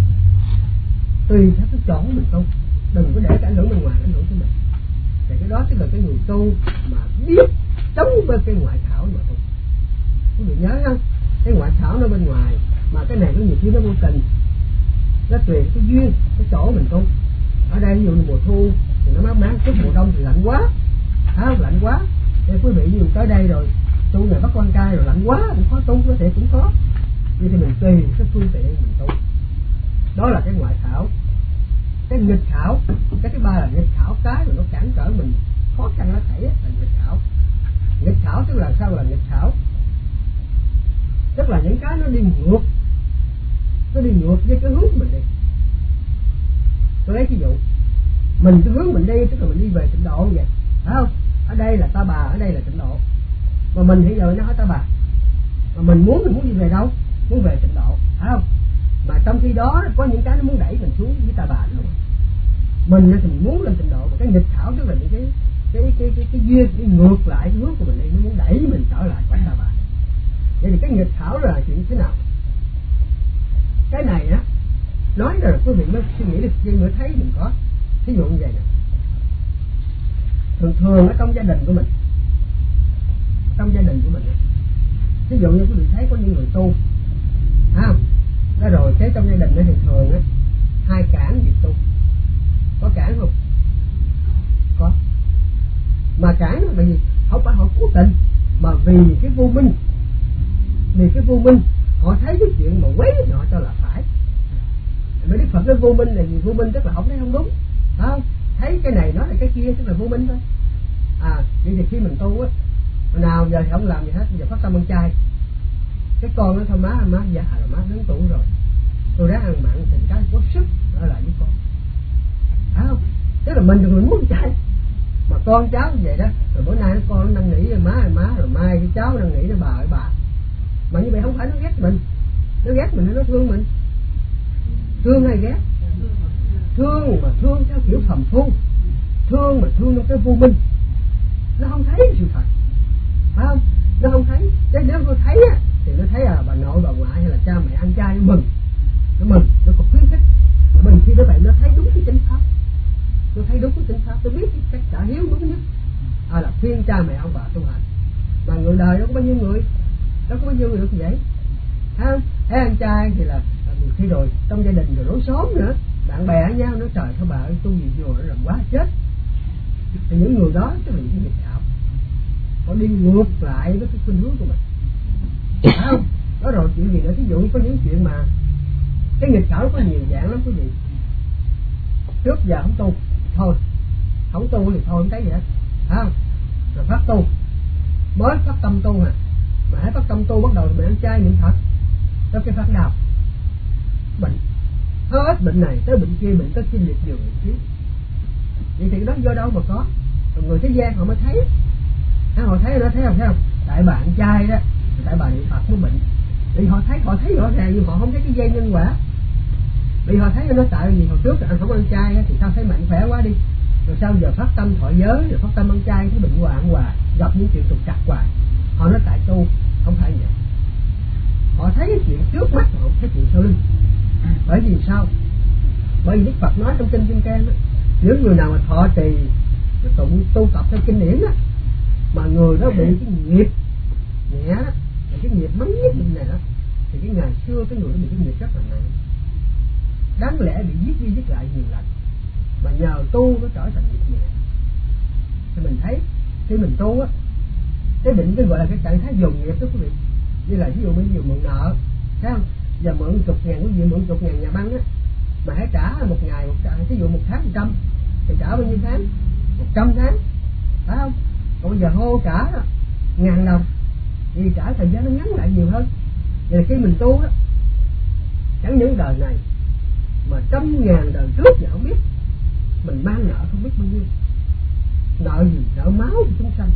Tùy theo cái chỗ mình tu, đừng có để cái ảnh hưởng bên ngoài ảnh hưởng tới mình. Thì cái đó chính là cái người tu mà biết chống với cái ngoại khảo mà tu. Quý vị nhớ không? Cái ngoại khảo nó bên ngoài, mà cái này có nhiều khi nó vô tình, nó tùy cái duyên, cái chỗ mình tu. Ở đây ví dụ như mùa thu thì nó mát mát, chút mùa đông thì lạnh quá, à, lạnh quá. Thế quý vị dù tới đây rồi tu nhà Bắc Quan Trai rồi lạnh quá cũng khó tu, có thể cũng có. Vậy thì mình tùy cái phương tiện mình tu. Đó là cái ngoại khảo. Cái nghịch khảo, cái thứ ba là nghịch khảo, cái mà nó cản trở mình khó khăn nó thảy là nghịch khảo. Nghịch khảo tức là sao là nghịch khảo? Tức là những cái nó đi ngược, nó đi ngược với cái hướng mình đi. Tôi lấy ví dụ, mình cái hướng mình đi tức là mình đi về tịnh độ vậy, phải không? Ở đây là Ta Bà, ở đây là tịnh độ, mà mình hiện giờ nó ở Ta Bà, mà mình muốn mình muốn đi về đâu? Muốn về tịnh độ, phải không? Mà trong khi đó có những cái nó muốn đẩy mình xuống với ta bà luôn. Mình thì mình muốn lên trình độ, mà cái nghịch thảo tức là những cái cái cái cái cái duyên cái ngược lại cái hướng của mình đi, nó muốn đẩy mình trở lại quả ta bà. Vậy thì cái nghịch thảo là chuyện thế nào? Cái này á nói là quý vị mới suy nghĩ được, nhưng mới thấy mình có. Ví dụ như vậy nè, thường thường ở trong gia đình của mình, trong gia đình của mình, ví dụ như quý vị thấy có những người tu, à, đó rồi cái trong gia đình đó thì thường á hai cản việc tu, có cản không? Có. Mà cản là bởi vì không phải họ cố tình, mà vì cái vô minh, vì cái vô minh họ thấy cái chuyện mà quấy họ cho là phải. Bởi Đức Phật cái vô minh là gì? Vô minh tức là không thấy không đúng, phải không? Thấy cái này nói là cái kia tức là vô minh thôi. À, vậy thì khi mình tu á, nào giờ thì không làm gì hết, giờ phát tâm ăn chay. Cái con nó thôi má, má già rồi, má lớn tuổi rồi, tôi ráng ăn mặn thì cái có sức ở lại với con, phải không? Tức là mình thì mình muốn chay, mà con cháu như vậy đó, rồi bữa nay nó con nó năn nỉ rồi má rồi má rồi mai cái cháu năn nỉ nó bà ơi bà, mà như vậy không phải nó ghét mình, nó ghét mình hay nó thương mình? Thương hay ghét? Thương, mà thương theo kiểu phàm phu, thương mà thương trong cái vô minh, nó không thấy sự thật, phải không? Nó không thấy, chứ nếu nó thấy á thì nó thấy là bà nội bà ngoại hay là cha mẹ ăn chay nó mừng, nó mừng, nó còn khuyến khích. Mà mình khi đó vậy nó thấy đúng cái chánh pháp, nó thấy đúng cái chánh pháp, tôi biết cái cách trả hiếu đúng nhất, à là khuyên cha mẹ ông bà tu hành. Mà người đời đâu có bao nhiêu người, đâu có bao nhiêu người được vậy, thấy không? Thấy ăn chay thì là khi rồi trong gia đình rồi đối xóm nữa, bạn bè với nhau nói trời thôi bà ơi tu gì vô nó làm quá chết. Thì những người đó tức là những nghịch đạo, họ đi ngược lại với cái khuynh hướng của mình, phải không? Đó rồi chuyện gì nữa, ví dụ có những chuyện mà cái nghịch đạo có nhiều dạng lắm quý vị. Trước giờ không tu thôi, không tu thì thôi không thấy gì hết, phải không? Rồi phát tu, mới phát tâm tu mà mà hãy phát tâm tu bắt đầu mình ăn chay niệm Phật, tới cái phát đau bệnh, hết bệnh này tới bệnh kia, bệnh tới kinh liệt giường chứ. Vậy thì đó do đâu mà có? Rồi người thế gian họ mới thấy, họ thấy nó thấy không, thấy không? Tại bạn trai đó, tại bà niệm Phật mới bệnh. Vì họ thấy, họ thấy rõ ràng nhưng họ không thấy cái dây nhân quả. Vì họ thấy nó tại vì hồi trước anh không ăn chay thì sao thấy mạnh khỏe quá đi, rồi sao giờ phát tâm thọ giới, rồi phát tâm ăn chay cái bệnh hoạn hoài, gặp những chuyện trục trặc hoài. Họ nói tại tu, không phải vậy. Họ thấy cái chuyện trước mắt, họ không thấy chuyện sau lưng. Bởi vì sao? Bởi vì Đức Phật nói trong kinh Kim Cang đó, những người nào mà thọ trì tụng tu tập theo kinh điển đó, mà người đó bị cái nghiệp nhẹ đó, là cái nghiệp mắng nhất này đó, thì cái ngày xưa cái người đó bị cái nghiệp rất là nặng, đáng lẽ bị giết đi giết lại nhiều lần, mà nhờ tu nó trở thành nghiệp nhẹ. Thì mình thấy khi mình tu á, cái định cái gọi là cái trạng thái dồn nghiệp đó quý vị. Như là ví dụ bây giờ mượn nợ, thấy không? Giờ mượn chục ngàn, quý vị mượn chục ngàn nhà băng á, mà hãy trả một ngày một trả, ví dụ một tháng một trăm, thì trả bao nhiêu tháng? Một trăm tháng, phải không? Còn bây giờ hô trả đó, ngàn đồng, thì trả thời gian nó ngắn lại nhiều hơn. Vậy là khi mình tu á, chẳng những đời này mà trăm ngàn đời trước giờ không biết, mình mang nợ không biết bao nhiêu. Nợ gì? Nợ máu của chúng sanh,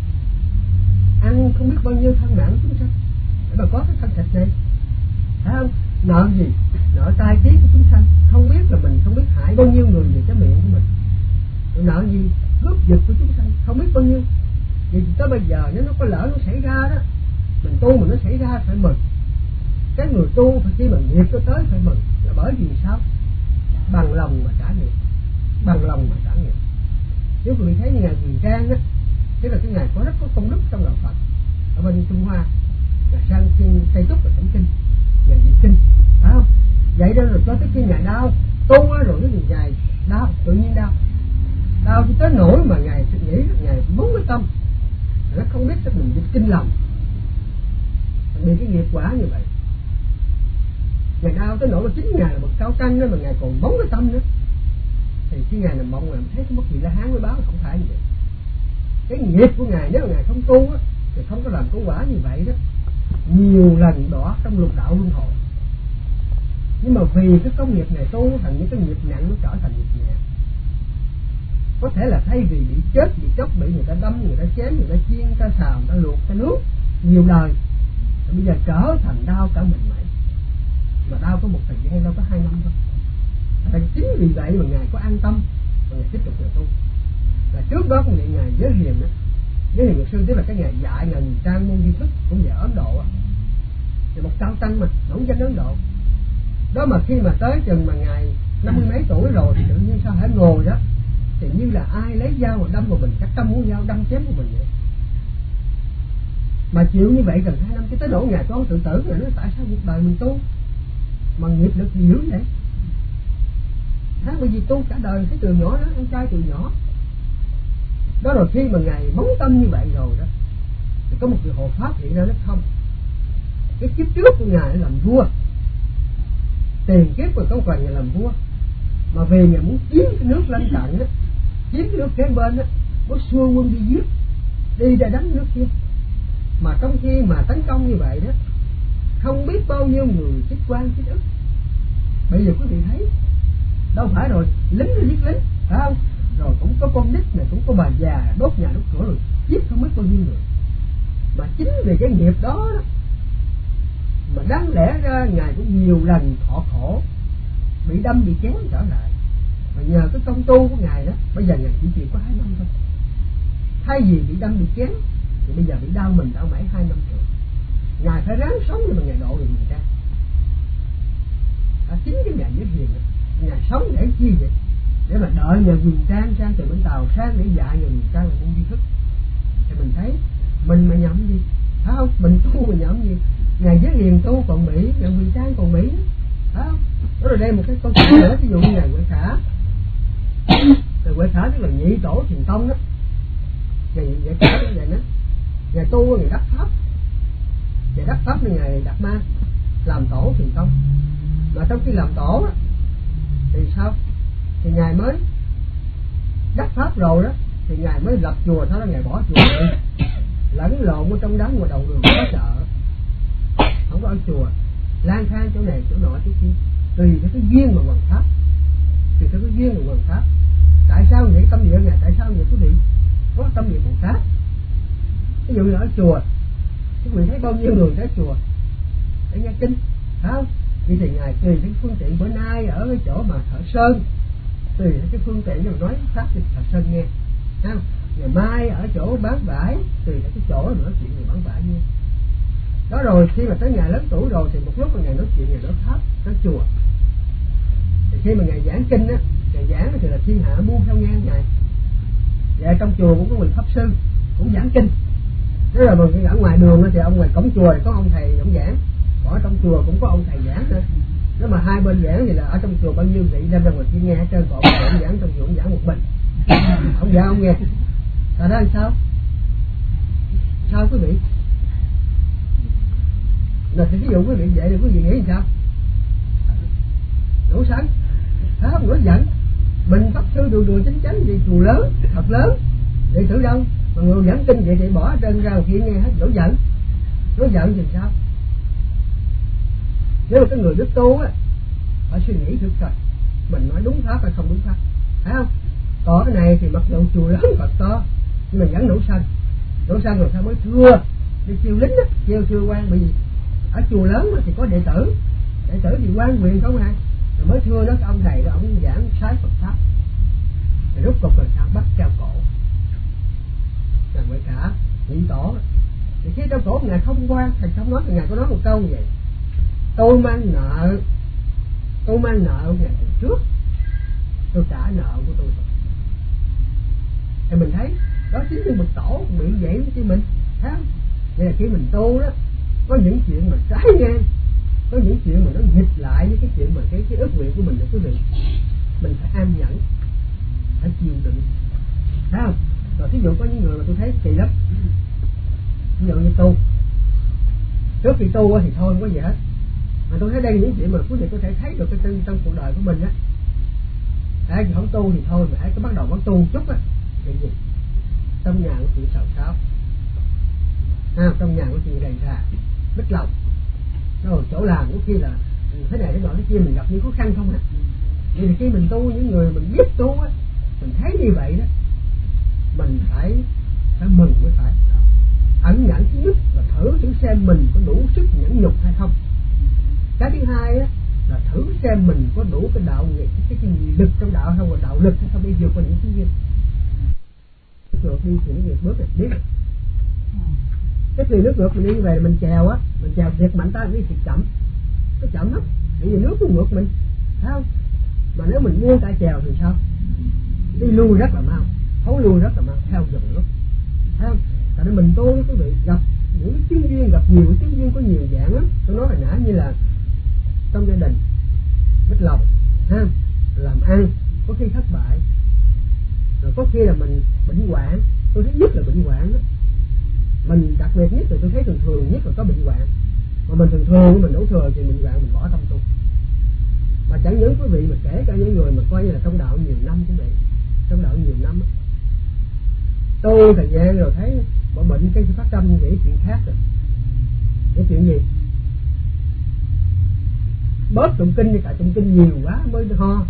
ăn không biết bao nhiêu thân mạng của chúng sanh để mà có cái thân thịt này, phải không? Nợ gì? Nợ tai tiếng của chúng sanh, không biết là mình không biết hại bao nhiêu người về cái miệng của mình. Rồi nợ gì? Cướp giật của chúng sanh, không biết bao nhiêu. Vì tới bây giờ nếu nó có lỡ nó xảy ra đó, mình tu mà nó xảy ra phải mừng. Cái người tu phải khi mà nghiệp nó tới phải mừng, là bởi vì sao? Bằng lòng mà trả nghiệp, bằng lòng mà trả nghiệp. Nếu quý vị thấy như ngày Huyền Trang đó, tức là cái ngày có rất có công đức trong đạo Phật ở bên Trung Hoa, là sang kinh Tây Trúc là thỉnh kinh, ngày dịch kinh, phải không? Vậy đó rồi có tới cái ngày đau tu á, rồi cái ngày đau tự nhiên đau, đau thì tới nỗi mà ngày nghĩ ngày muốn cái tâm, nó không biết cách mình dịch kinh lòng, vì cái nghiệp quả như vậy. Ngày đau tới nỗi mà chính ngày là bậc cao tăng đó, mà ngày còn bóng cái tâm nữa, thì cái ngày nằm mộng là thấy cái mất gì La Hán mới báo, không phải như vậy. Cái nghiệp của ngài nếu mà ngài không tu á, thì không có làm có quả như vậy đó, nhiều lần đỏ trong lục đạo luân hồi. Nhưng mà vì cái công nghiệp này tu thành những cái nghiệp nặng, nó trở thành nghiệp nhẹ. Có thể là thay vì bị chết, bị chóc, bị người ta đâm, người ta chém, người ta chiên, người ta xào, người ta luộc, người ta nướng nhiều đời, bây giờ trở thành đau cả mình vậy. mà đau có một thời gian, đâu có hai năm thôi. Tại chính vì vậy mà ngài có an tâm và ngài tiếp tục được tu. Là trước đó con điện ngài Giới Hiền đó, Giới Hiền Luật Sư tức là cái ngài dạy ngài Nguyên Trang môn duy thức cũng về Ấn Độ á, thì một cao tăng mà nổi danh Ấn Độ đó, mà khi mà tới chừng mà ngài năm mươi mấy tuổi rồi thì tự nhiên sao hả ngồi đó thì như là ai lấy dao mà đâm vào mình, các trăm mũi dao đâm chém vào mình vậy. Mà chịu như vậy gần hai năm, cái tới nỗi ngài con tự tử rồi, nói tại sao cuộc đời mình tu mà nghiệp được gì dữ vậy? Hả, bởi vì tu cả đời thấy từ nhỏ đó, ăn chay từ nhỏ đó. Rồi khi mà ngài bóng tâm như vậy rồi đó thì có một vị hộ pháp hiện ra, nó không, cái kiếp trước của ngài làm vua, tiền kiếp của công quần ngài làm vua, mà vì ngài muốn chiếm cái nước lân cận đó, chiếm cái nước kế bên đó, có xua quân đi giết, đi ra đánh nước kia. Mà trong khi mà tấn công như vậy đó, không biết bao nhiêu người chết quan chết ức. Bây giờ quý vị thấy đâu phải rồi lính nó giết lính, phải không? Rồi cũng có con nít này, cũng có bà già đốt nhà đốt cửa rồi giết không biết bao nhiêu người. Mà chính vì cái nghiệp đó, đó mà đáng lẽ ra ngài cũng nhiều lần thọ khổ, bị đâm bị chém trở lại. Mà nhờ cái công tu của ngài đó, bây giờ ngài chỉ chịu có hai năm thôi. Thay vì bị đâm bị chém thì bây giờ bị đau mình đau mãi hai năm rồi. Ngài phải ráng sống để mà ngài độ được mình ra. À, chính cái ngài Giới Hiền đó, ngài sống để chi vậy? Để mà đợi nhờ Quỳnh Trang sang từ bên Tàu sang để dạy nhờ Quỳnh Trang là cũng duy thức. Thì mình thấy mình mà nhậm gì, phải không? Mình tu mà nhậm gì? Ngài Giới Hiền tu còn Mỹ, ngài Quỳnh Trang còn Mỹ, phải không? Đó rồi đây một cái câu chuyện nữa, ví dụ như ngài Huệ Khả. Ngài Huệ Khả tức là nhị tổ Thiền Tông đó. Ngài Huệ Khả như vậy đó, ngài tu ngài đắc pháp, ngài đắc pháp với ngài Đạt Ma làm tổ Thiền Tông. Mà trong khi làm tổ đó, thì sao? Thì ngài mới đắc pháp rồi đó, thì ngài mới lập chùa, đó là ngài bỏ chùa đi, lẫn lộn ở trong đám ngoài đầu đường có chợ, không có ở chùa, lang thang chỗ này chỗ nọ chỗ kia, tùy theo cái duyên mà hoằng pháp, tùy theo cái duyên mà hoằng pháp. Tại sao vậy? Tâm địa ngài tại sao vậy quý vị? Có tâm địa Bồ Tát. Ví dụ như ở chùa, quý vị thấy bao nhiêu người tới chùa để nghe kinh, phải không? Vì thì ngài tùy theo phương tiện. Bữa nay ở cái chỗ mà Thợ Sơn, tùy theo cái phương tiện mà nói pháp cho Thợ Sơn nghe, phải không? Ngày mai ở chỗ bán vải, tùy theo cái chỗ nữa chuyện người bán vải nghe. Đó rồi khi mà tới ngày lớn tuổi rồi thì một lúc mà ngài nói chuyện, ngài nói pháp tới chùa. Thì khi mà ngài giảng kinh á, ngài giảng thì là thiên hạ buông theo ngang ngài. Và trong chùa cũng có người pháp sư cũng giảng kinh. Đó rồi mà ở ngoài đường thì ông ngoài cổng chùa thì có ông thầy ông giảng, còn ở trong chùa cũng có ông thầy giảng nữa. Nếu mà hai bên giảng thì là ở trong chùa bao nhiêu vị đem ra ngoài kia nghe hết trơn, còn ông giảng trong chùa ông giảng một mình, ông giảng ông nghe. Tại đó làm sao? Sao quý vị? Rồi thì ví dụ quý vị vậy thì quý vị nghĩ làm sao? Nổi sân, phải không? Nổi giận. Mình pháp sư đùa đùa chánh chánh gì chùa lớn, thật lớn, đệ tử đông, mà người giảng kinh vậy thì bỏ trên ra kia nghe hết, nổi giận. Nổi giận thì sao? Nếu mà cái người đức tu á, phải suy nghĩ thực rồi, mình nói đúng pháp hay không đúng pháp, phải không? Còn cái này thì mặc dù chùa lớn Phật to, nhưng mà vẫn nổi sân. Nổi sân rồi sao mới thưa đi chiêu lính á, chiêu thưa quan. Bởi vì ở chùa lớn thì có đệ tử, đệ tử thì quan quyền không à, rồi mới thưa đó cái ông thầy đó ông giảng sai Phật pháp, rồi rút cục rồi sao bắt treo cổ. Ngài Huệ Khả nhị tổ thì khi treo cổ ngài không quan, thầy không nói, ngài có nói một câu như vậy: tôi mang nợ, tôi mang nợ ngài từ trước, tôi trả nợ của tôi. Thì mình thấy đó chính là bậc tổ bị vậy với mình, thấy không? Vậy là khi mình tu đó, có những chuyện mà trái ngang, có những chuyện mà nó nghịch lại với cái chuyện mà cái cái ước nguyện của mình, là quý vị, mình phải an nhẫn, phải chịu đựng, thấy không? Rồi ví dụ có những người mà tôi thấy kỳ lắm, ví dụ như tu, trước khi tu thì thôi không có gì hết, mà tôi thấy đây những chuyện mà quý vị có thể thấy được cái trong, trong cuộc đời của mình á. Đấy, thì không tu thì thôi, mà hãy có bắt đầu bắt tu một chút á, thì gì? Trong nhà của chuyện sầu sáo, à, trong nhà của chuyện đầy ra, bích lòng, rồi chỗ làm của khi là thế này thế nọ thế kia, mình gặp những khó khăn không à. Vậy thì khi mình tu, những người mình biết tu á, mình thấy như vậy đó, mình phải phải mừng mới phải, ẩn nhẫn thứ nhất và thử thử xem mình có đủ sức nhẫn nhục hay không. Cái thứ hai á, xem mình có đủ cái đạo cái, cái, cái lực trong đạo không, và đạo lực hay không để vượt qua những cái duyên. Nước ngược đi thì nó vượt bước được biết. Cái thuyền nước ngược mình đi về mình chèo á, mình chèo thiệt mạnh tay đi thì chậm, nó chậm lắm, bởi vì nước nó ngược mình, thấy không? Mà nếu mình buông tay chèo thì sao? Đi lui rất là mau, thối lui rất là mau theo dòng nước, thấy không? Tại nên mình tu quý vị gặp những cái chứng duyên, gặp nhiều cái chứng duyên có nhiều dạng lắm. Tôi nói hồi nãy như là trong gia đình mất lòng, ha, làm ăn có khi thất bại, rồi có khi là mình bệnh hoạn. Tôi thấy nhất là bệnh hoạn đó. Mình đặc biệt nhất là tôi thấy thường thường nhất là có bệnh hoạn, mà mình thường thường mình đổ thừa thì mình hoạn mình bỏ tâm tu. Mà chẳng những quý vị mà kể cả những người mà coi như là trong đạo nhiều năm cũng vậy, trong đạo nhiều năm tu thời gian rồi thấy bỏ bệnh cái phát tâm nghĩ chuyện khác rồi. Cái chuyện gì? Bớt tụng kinh thì tại tụng kinh nhiều quá mới ho,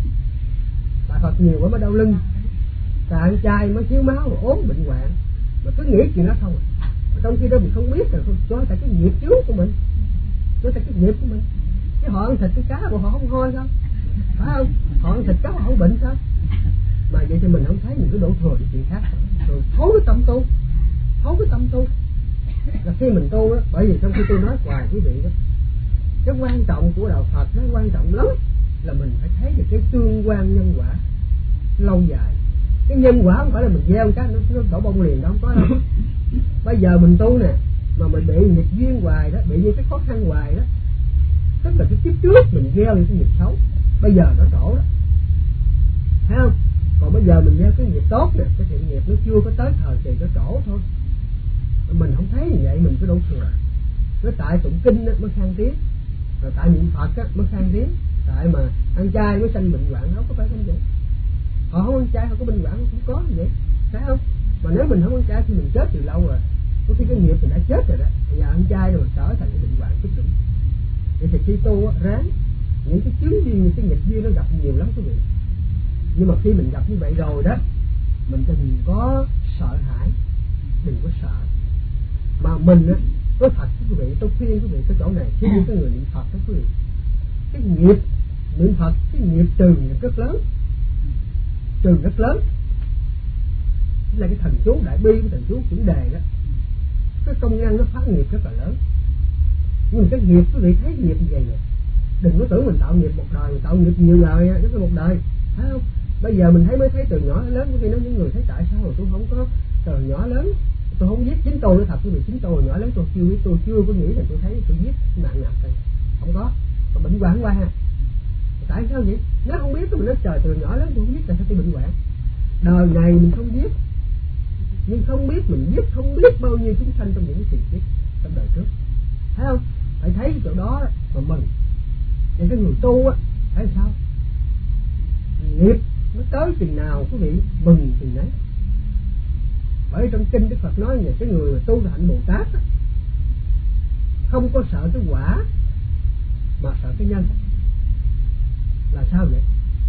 tại Phật nhiều quá mới đau lưng, tại ăn chay mới thiếu máu rồi ốm bệnh hoạn, mà cứ nghĩ chuyện đó không à. Mà trong khi đó mình không biết rồi, cho tại cái nghiệp trước của mình, cho tại cái nghiệp của mình. Chứ họ ăn thịt cái cá của họ không hôi sao, phải không? Họ ăn thịt cá họ không bệnh sao? Mà vậy thì mình không thấy mình cứ đổ thừa những chuyện khác, rồi thối cái tâm tu, thối cái tâm tu. Là khi mình tu á, bởi vì trong khi tôi nói hoài quý vị đó, cái quan trọng của đạo Phật nó quan trọng lắm, là mình phải thấy được cái tương quan nhân quả lâu dài. Cái nhân quả không phải là mình gieo cái nó, nó đổ bông liền đó, không có đâu. Bây giờ mình tu nè, mà mình bị nghiệp duyên hoài đó, bị những cái khó khăn hoài đó, tức là cái kiếp trước mình gieo những cái nghiệp xấu, bây giờ nó trổ đó, thấy không? Còn bây giờ mình gieo cái nghiệp tốt nè, cái thiện nghiệp nó chưa có tới thời kỳ nó trổ thôi. Mình không thấy như vậy mình cứ đổ thừa. Nó tại tụng kinh á, mới khang tiếng, rồi tại niệm Phật á, mới khang tiếng, tại mà ăn chay mới sanh bệnh hoạn, nó có phải không vậy? Họ không ăn chay họ có bệnh hoạn cũng có như vậy, thấy không? Mà nếu mình không ăn chay thì mình chết từ lâu rồi, có khi cái nghiệp mình đã chết rồi đó, bây giờ ăn chay rồi mình trở thành cái bệnh hoạn chút đỉnh. Vậy thì khi tu á, ráng những cái chứng duyên, những cái nghiệp duyên nó gặp nhiều lắm quý vị. Nhưng mà khi mình gặp như vậy rồi đó, mình đừng có sợ hãi, đừng có sợ. Mà mình á, có thật quý vị, tôi khuyên quý vị cái chỗ này, khi như cái người niệm Phật đó quý vị, cái nghiệp niệm Phật, cái nghiệp trừ rất lớn, trừ rất lớn, là cái thần chú đại bi, cái thần chú chuẩn đề đó, cái công năng nó phá nghiệp rất là lớn. Nhưng cái nghiệp quý vị thấy nghiệp như vậy nè, đừng có tưởng mình tạo nghiệp một đời, mình tạo nghiệp nhiều đời, nó có một đời, thấy không? Bây giờ mình thấy mới thấy từ nhỏ đến lớn, có khi nói những người thấy tại sao mà tôi không có từ nhỏ lớn, tôi không giết chính tôi, nó thật quý vị, chính tôi nhỏ lớn tôi chưa biết, tôi chưa có nghĩ là tôi thấy tôi giết mạng nặng này, không có, còn bệnh hoạn qua ha. Tại sao vậy? Nó không biết, mình nói trời từ nhỏ lớn tôi không biết tại sao tôi bệnh hoạn. Đời này mình không biết, nhưng không biết mình giết không biết bao nhiêu chúng sanh trong những cái tiền kiếp trong đời trước, thấy không? Phải thấy chỗ đó mà mừng. Vậy cái người tu á, thấy sao? Nghiệp nó tới chừng nào quý vị mừng chừng đấy. Bởi trong kinh Đức Phật nói về cái người mà tu hạnh Bồ Tát á, không có sợ cái quả mà sợ cái nhân. Là sao vậy?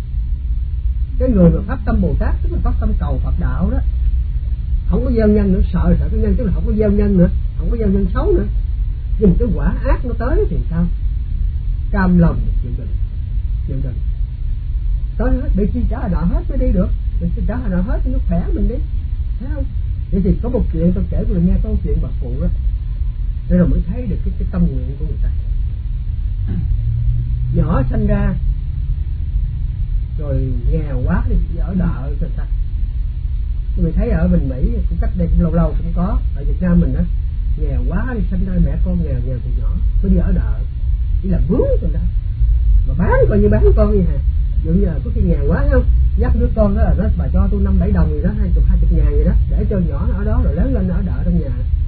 Cái người mà phát tâm Bồ Tát tức là phát tâm cầu Phật đạo đó, không có gieo nhân nữa, sợ sợ cái nhân, tức là không có gieo nhân nữa, không có gieo nhân xấu nữa. Nhưng cái quả ác nó tới thì sao? Cam lòng chịu đựng, chịu đựng. Tới hết, bị chi trả nợ hết mới đi được, bị chi trả nợ hết thì nó khỏe mình đi, thấy không? Vậy thì có một chuyện tôi kể cho nghe, có một chuyện bà phụ đó, để rồi mới thấy được cái, cái tâm nguyện của người ta. Nhỏ sanh ra rồi nghèo quá đi ở đợ cho người ta. Người thấy ở bên Mỹ cũng cách đây cũng lâu lâu cũng có, ở Việt Nam mình á, nghèo quá đi sanh ra mẹ con nghèo nghèo từ nhỏ mới đi ở đợ, chỉ là vướng rồi đó, mà bán coi như bán con như hà. Dụ như là có khi nghèo quá không, dắt đứa con đó là nó bà cho tôi năm bảy đồng gì đó, hai chục hai chục ngàn gì đó, để cho nhỏ nó ở đó rồi lớn lên ở đợ trong nhà,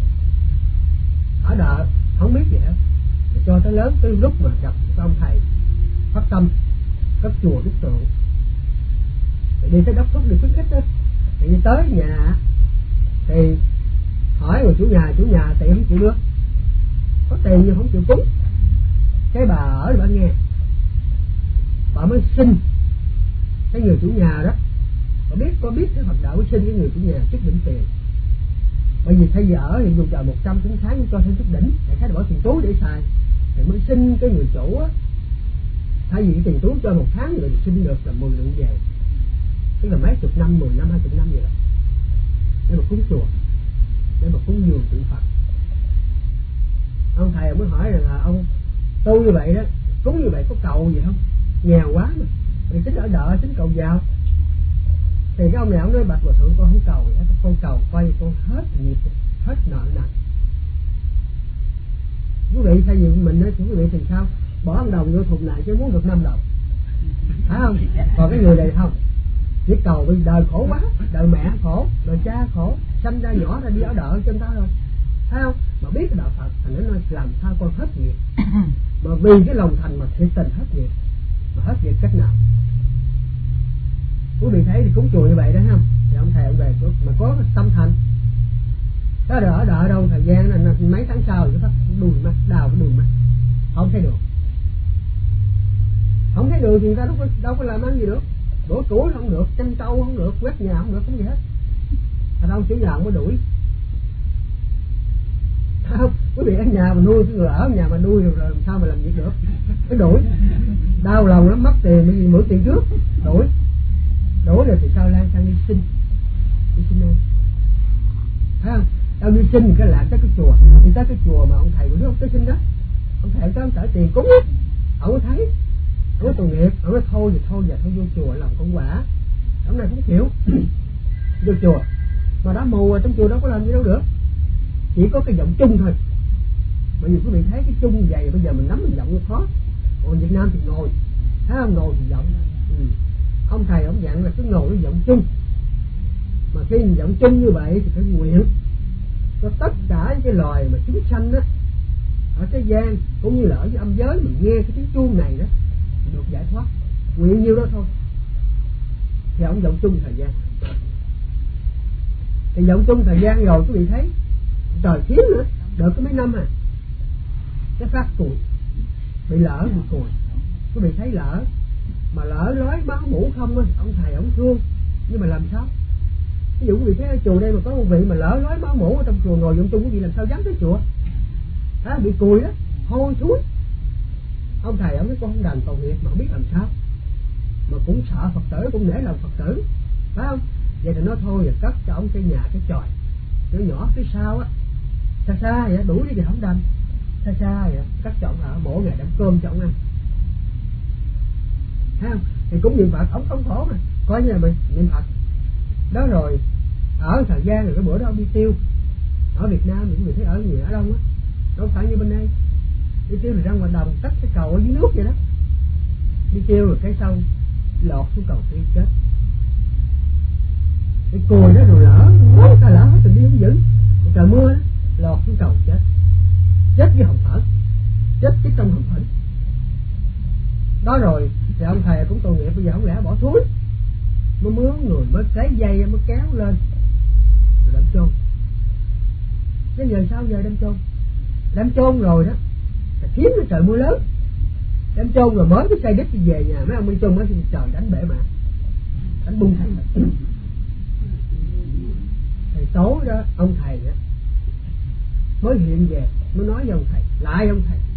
ở đợ không biết gì hết, rồi cho tới lớn tới lúc mà gặp ông thầy phát tâm cấp chùa đúc tượng, rồi đi tới đốc thúc đi khuyến khích đó, thì đi tới nhà thì hỏi người chủ nhà, chủ nhà tiền không chịu đưa, có tiền nhưng không chịu cúng. Cái bà ở bà nghe, bà mới xin cái người chủ nhà đó, bà biết có biết cái Phật đạo mới xin cái người chủ nhà chút đỉnh tiền, bởi vì thay vì ở thì dùng chờ một trăm cũng tháng cho thêm chút đỉnh để thấy bỏ tiền túi để xài, thì mới xin cái người chủ á, Thay vì tiền túi cho một tháng người xin được là mười lượng về, tức là mấy chục năm, mười năm, hai chục năm vậy đó, để mà cúng chùa, để mà cúng dường tượng Phật. Ông thầy mới hỏi rằng là ông tu như vậy đó, cúng như vậy có cầu gì không? Nghèo quá mà, thì tính ở đợi, tính cầu giàu. Thì cái ông này ông nói bạch hòa thượng con không cầu gì hết, con cầu coi con hết nghiệp, hết nợ nần. Quý vị thay vì mình nói quý vị thì sao? Bỏ một đồng vô thùng này chứ muốn được năm đồng, phải không? Còn cái người này không, chỉ cầu vì đời khổ quá, đời mẹ khổ, đời cha khổ, sanh ra nhỏ ra đi ở đợi trên ta rồi, phải không? Mà biết cái đạo Phật thành nó nói làm sao con hết nghiệp, mà vì cái lòng thành mà thiệt tình hết nghiệp, mà hết nghiệp cách nào? Quý vị thấy thì cúng chùa như vậy đó không? Thì ông thầy ông về mà có tâm thành, đó rồi ở đợi đâu thời gian là mấy tháng sau thì phát đùi mắt, đào cái đùi mắt, không thấy được, không thấy được thì người ta đâu có đâu có làm ăn gì được, đổ củi không được, chăn trâu không được, quét nhà không được, không gì hết. Thành đâu chủ nhà ông mới đuổi, không? Quý vị ở nhà mà nuôi cái người ở nhà mà nuôi rồi làm sao mà làm việc được? Cái đuổi, đau lòng lắm, mất tiền bởi vì mượn tiền trước, đuổi, đuổi rồi thì sao lan sang đi xin, đi xin ăn, phải không? Đâu đi xin cái lạ tới cái chùa, đi tới cái chùa mà ông thầy của đứa ông tới xin đó, ông thầy tới ông trả tiền cúng á, ông có thấy, ông có tội nghiệp, ông nói thôi thì thôi giờ thôi vô chùa làm công quả, ông này cũng chịu vô chùa, mà đã mù rồi trong chùa đâu có làm gì đâu được, chỉ có cái giọng chung thôi. Bởi vì quý vị thấy cái chung vậy bây giờ mình nắm mình giọng nó khó, còn Việt Nam thì ngồi, thấy không, ngồi thì giọng. Ừ. Ông thầy ông dặn là cứ ngồi với giọng chung, mà khi mình giọng chung như vậy thì phải nguyện cho tất cả những cái loài mà chúng sanh á ở thế gian cũng như là ở âm giới mình nghe cái tiếng chuông này đó được giải thoát, nguyện nhiêu đó thôi. Thì ông giọng chung thời gian, thì giọng chung thời gian rồi quý vị thấy trời kiếm nữa, đợi có mấy năm à cái phát cùi, bị lỡ bị cùi, quý vị thấy lỡ mà lỡ lói máu mũ không á, ông thầy ông thương, nhưng mà làm sao? Ví dụ quý vị thấy ở chùa đây mà có một vị mà lỡ lói máu mũ ở trong chùa ngồi dụng chung, quý vị làm sao dám tới chùa? Đó, bị cùi đó, hôi thối. Ông thầy ông nói con không đành tội nghiệp mà không biết làm sao, mà cũng sợ Phật tử, cũng nể lòng Phật tử, phải không? Vậy thì nói thôi, rồi cất cho ông cái nhà cái chòi nhỏ nhỏ phía sau á, xa xa vậy, đủ đi thì không đành, xa xa vậy, cất cho ông ở, mỗi ngày đấm cơm cho ông ăn, thấy không? Thì cũng niệm Phật, ông không khổ mà, coi như là mình niệm Phật. Đó rồi, ở thời gian rồi cái bữa đó ông đi tiêu, ở Việt Nam những người thấy ở nhiều ở đông á, đâu phải như bên đây, đi tiêu thì ra ngoài đồng cắt cái cầu ở dưới nước vậy đó, đi tiêu rồi cái xong lọt xuống cầu phi chết, cái cùi đó rồi lỡ, quá ta lỡ hết tình đi không giữ, trời mưa đó, lọt xuống cầu chết, chết với hồng phẫn, chết chết trong hồng phẫn. Đó rồi thì ông thầy cũng tội nghiệp, bây giờ không lẽ bỏ thúi, mới mướn người mới lấy dây mới kéo lên rồi đâm chôn. Cái giờ sao giờ đâm chôn, đâm chôn rồi đó, kiếm nó trời mưa lớn, đâm chôn rồi mới cái xây đít đi về nhà, mấy ông đi chôn mới trời đánh bể mà, đánh bung thành rồi. Thì tối đó ông thầy đó mới hiện về, mới nói với ông thầy, lại ông thầy,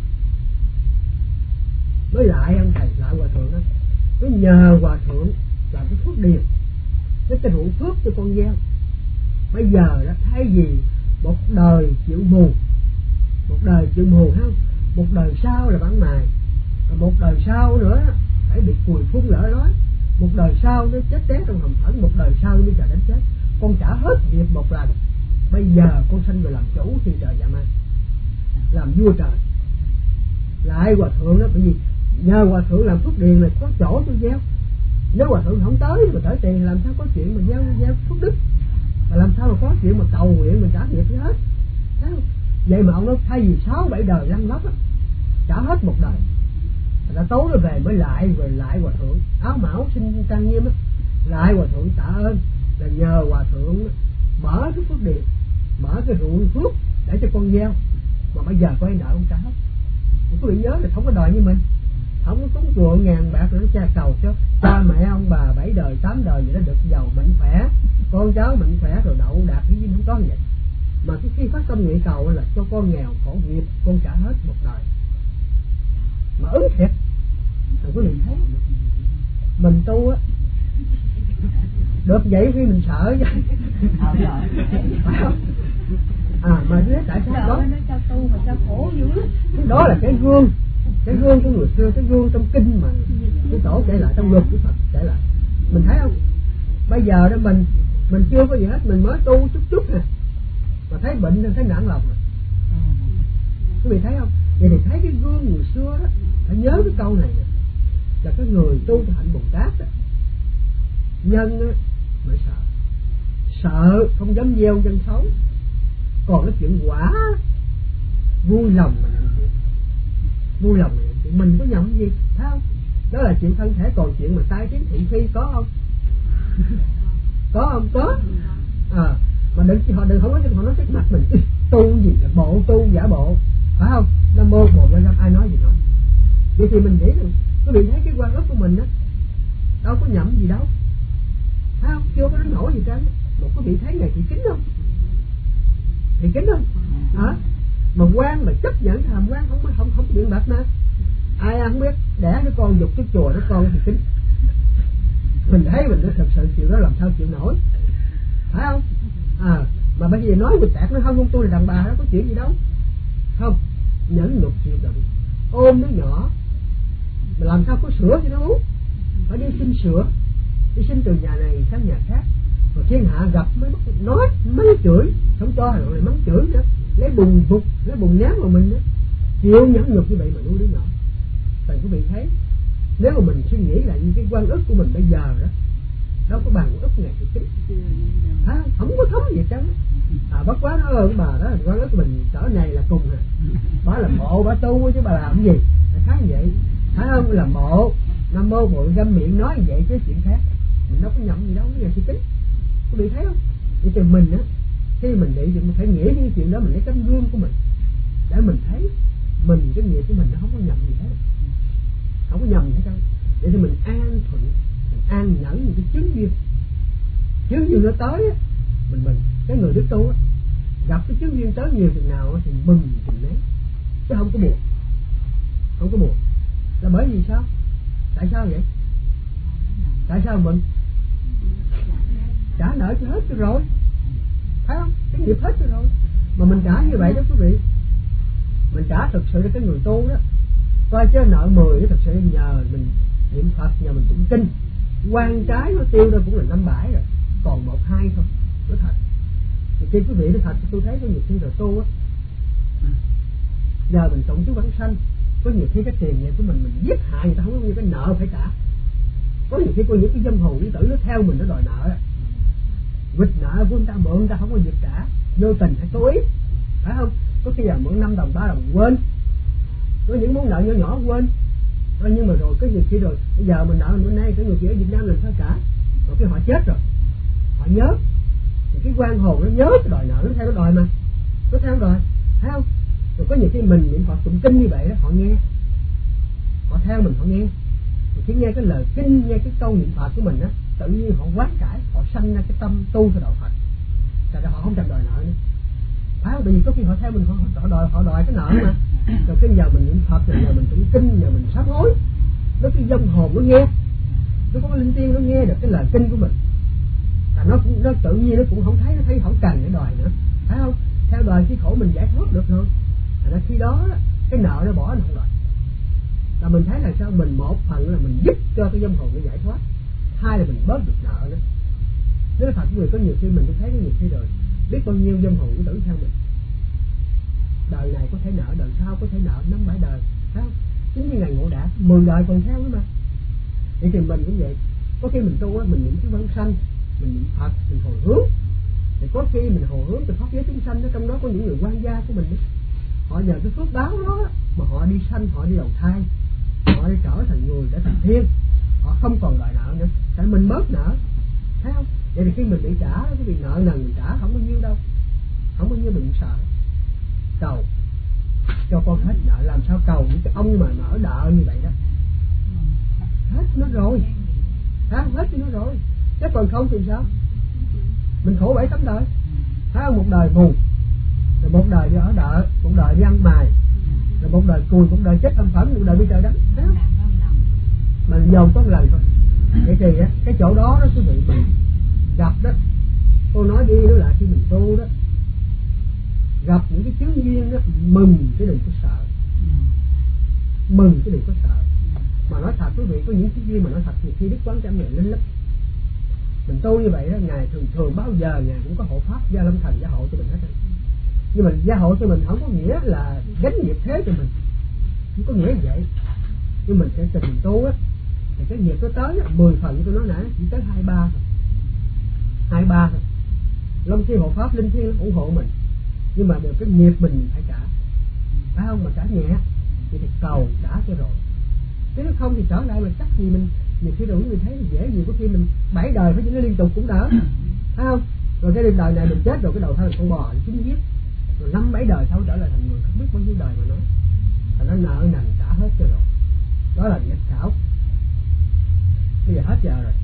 mới lại ông thầy, lại hòa thượng đó, mới nhờ hòa thượng làm cái phước điền, cái cái ruộng phước cho con gieo. Bây giờ đó thay vì một đời chịu mù, một đời chịu mù không, một đời sau là bán mài, một đời sau nữa phải bị cùi phun lỡ lói, một đời sau nó chết té trong hầm phẫn, một đời sau nó trời đánh chết, con trả hết nghiệp một lần. Bây giờ con sinh rồi làm chủ thiên trời dạ ma, làm vua trời. Lại hòa thượng đó, bởi vì nhờ hòa thượng làm phước điền này có chỗ tôi gieo, nếu hòa thượng không tới mà tới tiền làm sao có chuyện mà gieo gieo phước đức, mà làm sao mà có chuyện mà cầu nguyện mình trả nghiệp chứ hết. Thấy không? Vậy mà ông nói thay vì sáu bảy đời lăn lóc á, trả hết một đời, đã tối nó về mới lại rồi lại hòa thượng áo mão xin trang nghiêm á, lại hòa thượng tạ ơn là nhờ hòa thượng mở cái phước điền, mở cái ruộng phước để cho con gieo, mà bây giờ coi nợ ông trả hết. Quý vị nhớ là không có đòi như mình, không có cúng chùa ngàn bạc nữa, cha cầu cho cha mẹ ông bà bảy đời tám đời gì đó được giàu mạnh khỏe, con cháu mạnh khỏe rồi đậu đạt cái gì không có vậy. Mà cái khi phát tâm nguyện cầu là cho con nghèo khổ nghiệp con trả hết một đời, mà ứng thiệt Rồi quý vị thấy mình tu á được vậy khi mình sợ chứ. Phải không? À mà biết tại sao đó? Sao tu mà sao khổ dữ? Đó là cái gương, cái gương của người xưa, cái gương trong kinh mà cái tổ kể lại, trong luật của Phật kể lại. Mình thấy không? Bây giờ đó mình mình chưa có gì hết, mình mới tu chút chút nè, mà thấy bệnh nên thấy nản lòng rồi. Quý vị thấy không? Vậy thì thấy cái gương người xưa đó, phải nhớ cái câu này nè, là cái người tu cho hạnh Bồ Tát đó, nhân á mới sợ, sợ không dám gieo chân xấu, còn cái chuyện quả vui lòng mà nhận chuyện, vui lòng mà nhận chuyện, mình có nhầm gì, thấy không? Đó là chuyện thân thể, còn chuyện mà tai tiếng thị phi có không? Có không? Có. À, mà đừng họ đừng không nói họ nói trước mặt mình tu gì là bộ tu giả bộ, phải không? Nam mô Bồ Tát, ai nói gì nói. Vậy thì mình nghĩ rằng quý vị thấy cái quan ức của mình á đâu có nhầm gì đâu, thấy không? Chưa có đánh nổi gì trơn. Mà quý vị thấy này thì kính không? Thì kính không? Hả? Mà quan mà chấp nhận làm quan không không không biện bạch mà. Ai không biết đẻ đứa con dục cái chùa đứa con thì kính. Mình thấy mình thật sự chịu đó làm sao chịu nổi, phải không? À mà bây giờ nói người tạc nó không không tôi là đàn bà đó có chuyện gì đâu, không nhẫn nhục chịu đựng, ôm đứa nhỏ mà làm sao có sữa cho nó uống, phải đi xin sữa, đi xin từ nhà này sang nhà khác, rồi thiên hạ gặp mới nói mắng chửi, không cho rồi lại mắng chửi nữa, lấy bùn vụt lấy bùn nhám vào mình nữa, chịu nhẫn nhục như vậy mà nuôi đứa nhỏ. Tại quý vị thấy nếu mà mình suy nghĩ lại những cái quan ức của mình bây giờ đó, đâu có bằng ức này thì chính, à, không có thống gì trơn. À bất quá nó ơn bà đó, quan ức của mình cỡ này là cùng à, bà làm bộ bà tu chứ bà làm gì, là khác vậy, phải không? Làm bộ Nam mô Bồ Găm miệng nói vậy chứ chuyện khác, mình đâu có nhầm gì đâu, cái này thì chính, quý vị thấy không? Vậy thì mình á, khi mình nghĩ thì mình phải nghĩ những chuyện đó, mình lấy tấm gương của mình để mình thấy mình cái nghiệp của mình nó không có nhầm gì hết, không có nhầm gì hết đâu. Để cho mình an thuận, mình an nhẫn những cái chứng duyên, chứng duyên nó tới á, mình mừng. Cái người đức tu á, gặp cái chứng duyên tới nhiều chừng nào thì mừng chừng đấy, chứ không có buồn, không có buồn. Là bởi vì sao? Tại sao vậy? Tại sao mình trả nợ cho hết cho rồi, phải không? Cái nghiệp hết cho rồi mà mình trả như vậy đó quý vị, mình trả thực sự cho cái người tu đó, coi chứ nợ mười thật sự nhờ mình niệm Phật, nhờ mình tụng kinh, quan trái nó tiêu ra cũng là năm bảy rồi, còn một hai thôi, nó thật. Thì khi quý vị nó thật, tôi thấy có nhiều khi rồi tu á, giờ mình tụng chú Vãng Sanh, có nhiều khi cái tiền nghiệp của mình mình giết hại người ta không có như cái nợ phải trả. Có nhiều khi có những cái dâm hồn điện tử nó theo mình nó đòi nợ, quỵt nợ của người ta mượn người ta không có việc trả, vô tình hay cố ý, phải không? Có khi giờ mượn năm đồng ba đồng quên, có những món nợ nhỏ nhỏ quên, à, nhưng mà rồi cái gì kia rồi bây giờ mình nợ bữa nay cái người kia ở Việt Nam làm sao trả, rồi cái họ chết rồi họ nhớ thì cái quan hồn nó nhớ cái đòi nợ, nó theo nó đòi mà, nó theo nó đòi, thấy không? Rồi có nhiều khi mình niệm Phật tụng kinh như vậy đó, họ nghe, họ theo mình, họ nghe, thì chỉ nghe cái lời kinh, nghe cái câu niệm Phật của mình á, tự nhiên họ quán cải, họ sanh ra cái tâm tu theo đạo Phật, tại ra họ không thèm đòi nợ nữa, phải không? Bởi vì có khi họ theo mình, họ, họ đòi họ đòi cái nợ mà, rồi cái giờ mình niệm Phật, rồi giờ mình tụng kinh, giờ mình sám hối, nó cái dâm hồn nó nghe, nó có cái linh tiên nó nghe được cái lời kinh của mình, là nó cũng nó tự nhiên nó cũng không thấy, nó thấy không cần để đòi nữa, phải không? Theo đòi cái khổ mình giải thoát được thôi, là khi đó cái nợ nó bỏ nó không đòi, là mình thấy là sao? Mình một phần là mình giúp cho cái dâm hồn nó giải thoát, hai là mình bớt được nợ nữa. Nếu thật người có nhiều khi mình cũng thấy có nhiều khi rồi biết bao nhiêu dâm hồn cũng tử theo mình, đời này có thể nợ, đời sau có thể nợ năm bảy đời, phải không? Chính như ngày Ngộ Đạt mười đời còn theo nữa mà. Vậy thì mình cũng vậy, có khi mình tu á, mình niệm cái Vãng Sanh, mình niệm Phật, mình hồi hướng, thì có khi mình hồi hướng từ pháp giới chúng sanh đó, trong đó có những người quan gia của mình đó, họ nhờ cái phước báo đó mà họ đi sanh, họ đi đầu thai, họ đi trở thành người, trở thành thiên, họ không còn đòi nợ nữa, tại mình bớt nợ, thấy không? Vậy thì khi mình bị trả, cái việc nợ nần mình trả không bao nhiêu đâu, không bao nhiêu đừng sợ, cầu cho con hết nợ, làm sao cầu những cái ông mà nợ nợ như vậy đó, hết nó rồi, thấy không? Hết cho nó rồi, chứ còn không thì sao? Mình khổ bảy tám đời, thấy không? Một đời buồn, rồi một đời đi ở đợ, một đời đi ăn mài, rồi một đời cùi, một đời chết âm phẩm, một đời đi trời đất, thấy không? mà dồn có một lần thôi. Vậy thì á, cái chỗ đó đó quý vị mình gặp đó, tôi nói đi nói lại khi mình tu đó, gặp những cái chướng duyên đó, mừng chứ đừng có sợ, mừng chứ đừng có sợ. Mà nói thật quý vị, có những cái duyên mà nói thật nhiều khi Đức Quán Trăm Ngài linh lắm. Mình tu như vậy đó, Ngài thường thường bao giờ Ngài cũng có hộ pháp gia lâm thần gia hộ cho mình hết. Nhưng mà gia hộ cho mình không có nghĩa là gánh nghiệp thế cho mình, không có nghĩa như vậy. Nhưng mình sẽ tình mình tu á, thì cái nghiệp nó tới mười phần tôi nói nãy chỉ tới hai ba thôi, hai ba thôi. Long thiên hộ pháp linh thiêng ủng hộ mình, nhưng mà được cái nghiệp mình phải trả, phải không? Mà trả nhẹ thì, thì cầu trả cho rồi, chứ nếu không thì trở lại mình chắc gì mình nhiều khi rồi mình thấy dễ gì, có khi mình bảy đời phải cho nó liên tục cũng đỡ, phải không? Rồi cái đời này mình chết rồi, cái đầu thai là con bò chúng giết, rồi năm bảy đời sau trở lại thành người không biết bao nhiêu đời mà nói, thành nó nợ nần trả hết cho rồi. Đó là nghịch khảo. Bây giờ hết giờ rồi,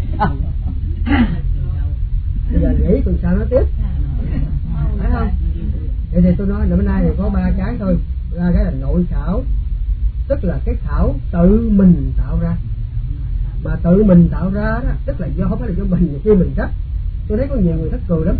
bây giờ nghĩ tuần sau nói tiếp, phải không? Vậy thì tôi nói là bữa nay thì có ba cái thôi. Ba cái là nội khảo, tức là cái khảo tự mình tạo ra, mà tự mình tạo ra đó, tức là do không phải là do mình khi mình trách. Tôi thấy có nhiều người thất cười lắm.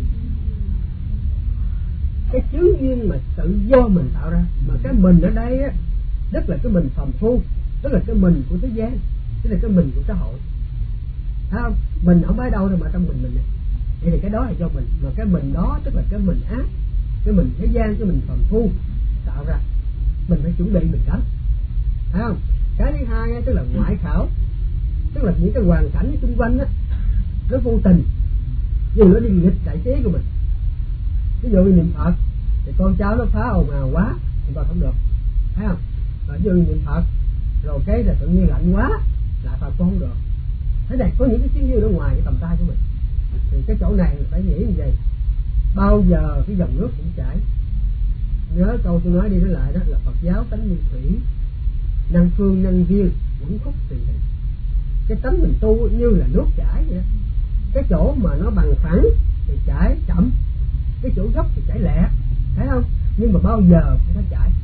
Cái chướng duyên mà tự do mình tạo ra, mà cái mình ở đây á, tức là cái mình phàm phu, tức là cái mình của thế gian, tức là cái mình của xã hội, thấy không? Mình không phải đâu đâu mà trong mình mình này. Vậy thì cái đó là do mình, mà cái mình đó tức là cái mình ác, cái mình thế gian, cái mình phàm phu tạo ra. Mình phải chuẩn bị mình tránh, thấy không? Cái thứ hai á, tức là ngoại khảo, tức là những cái hoàn cảnh xung quanh á, nó vô tình, dù nó đi nghịch đại trí của mình. Ví dụ như niệm Phật thì con cháu nó phá ồn ào quá thì con không được, thấy không? Rồi ví dụ như niệm Phật rồi cái là tự nhiên lạnh quá lại Phật con không được. Thế này có những cái chuyến duyên ở ngoài cái tầm tay của mình, thì cái chỗ này phải nghĩ như vậy. Bao giờ cái dòng nước cũng chảy. Nhớ câu tôi nói đi nói lại đó là Phật giáo tánh như thủy, năng phương năng viên, vững khúc tùy hình. Cái tánh mình tu như là nước chảy vậy đó. Cái chỗ mà nó bằng phẳng thì chảy chậm, cái chỗ dốc thì chảy lẹ, thấy không? Nhưng mà bao giờ cũng phải chảy.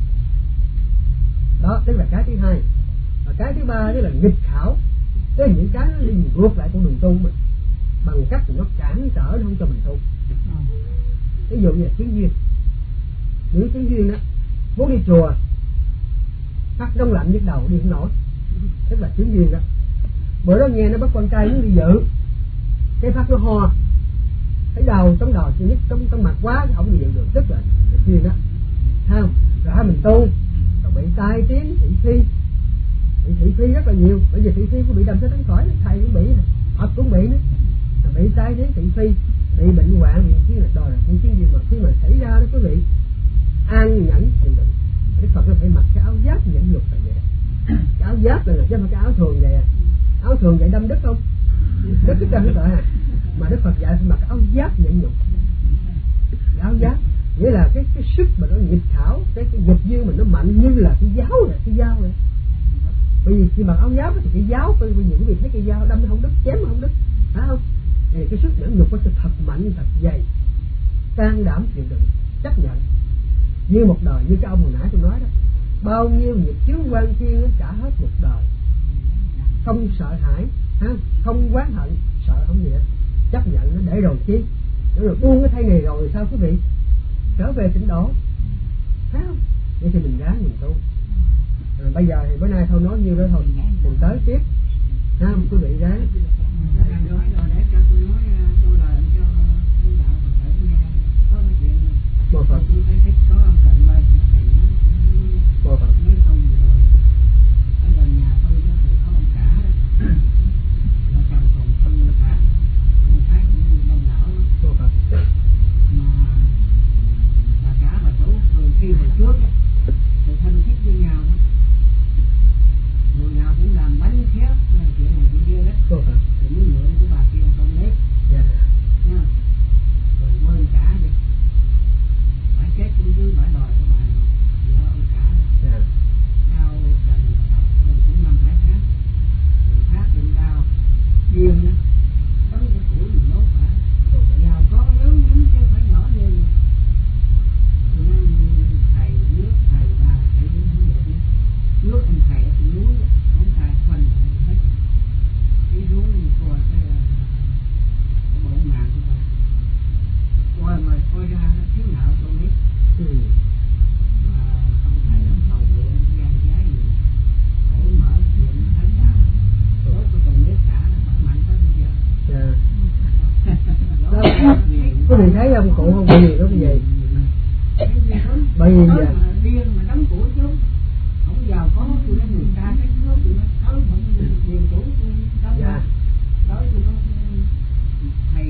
Đó, tức là cái thứ hai. Và cái thứ ba tức là nghịch khảo, tức là những cái nó đi ngược lại con đường tu mình, bằng cách nó cản trở nó không cho mình tu. Ví dụ như là chuyến duyên, những chuyến duyên đó muốn đi chùa, phát đông lạnh nhức đầu đi không nổi, tức là chuyến duyên đó. Bữa đó nghe nó bắt con trai muốn đi dự, cái phát nó ho, cái đầu chống đầu chỉ nhức trong trong mặt quá không đi dự được, tức là chuyên đó, thấy không? Rồi hai mình tu rồi bị tai tiếng thị phi, bị thị phi rất là nhiều. Bởi vì thị phi cũng bị đâm tới tấn khỏi, thầy cũng bị, Phật cũng bị nữa, bị tai tiếng thị phi, bị bệnh hoạn, bị cái là đòi là những cái gì mà khi mà xảy ra đó quý vị, an nhẫn chịu đựng. Đức Phật nó phải mặc cái áo giáp nhẫn nhục là vậy. Cái áo giáp là chứ mà cái áo thường vậy, áo thường vậy đâm đứt không? Đứt cái chân nó à. Mà Đức Phật dạy phải mặc áo giáp nhẫn nhục. Cái áo giáp nghĩa là cái cái sức mà nó nghịch khảo, cái cái nghiệp duyên mà nó mạnh như là cái giáo này, cái dao này. Bởi vì khi mặc áo giáp thì cái giáo, bởi vì những người thấy cái dao đâm nó không đứt, chém nó không đứt, phải không? Thì cái sức nhẫn nhục nó sẽ thật mạnh, thật dày, can đảm chịu đựng, chấp nhận. Như một đời, như cái ông hồi nãy tôi nói đó, bao nhiêu nghiệp chướng quan thiên nó trả hết một đời, không sợ hãi, không oán hận, sợ không gì hết, chấp nhận nó để rồi chi, để rồi buông cái thay này rồi sao quý vị trở về tịnh độ, phải không? Vậy thì mình ráng mình tu. Rồi bây giờ thì bữa nay thôi nói nhiêu đó thôi, mình tới tiếp, ha, quý vị ráng. Mô Phật. Mô Phật. Khi hồi trước thì thân thích với nhau, người nào cũng làm bánh khéo chuyện này chuyện kia đấy, thì mới mượn của bà kia không biết. Ừ. Mà ông thầy ông cầu nguyện gian giá gì để mở chuyện thấy sao đối với tuần nếp cả bắt mạnh tới bây giờ. Dạ. Đó, quý vị thấy ông cụ không bị gì đó cái gì? Bởi vì giờ điên mà đóng củi chứ không giàu có tụi nó người ta cái thứ tụi nó tới vẫn điền chủ đóng dạ. tới tụi nó thầy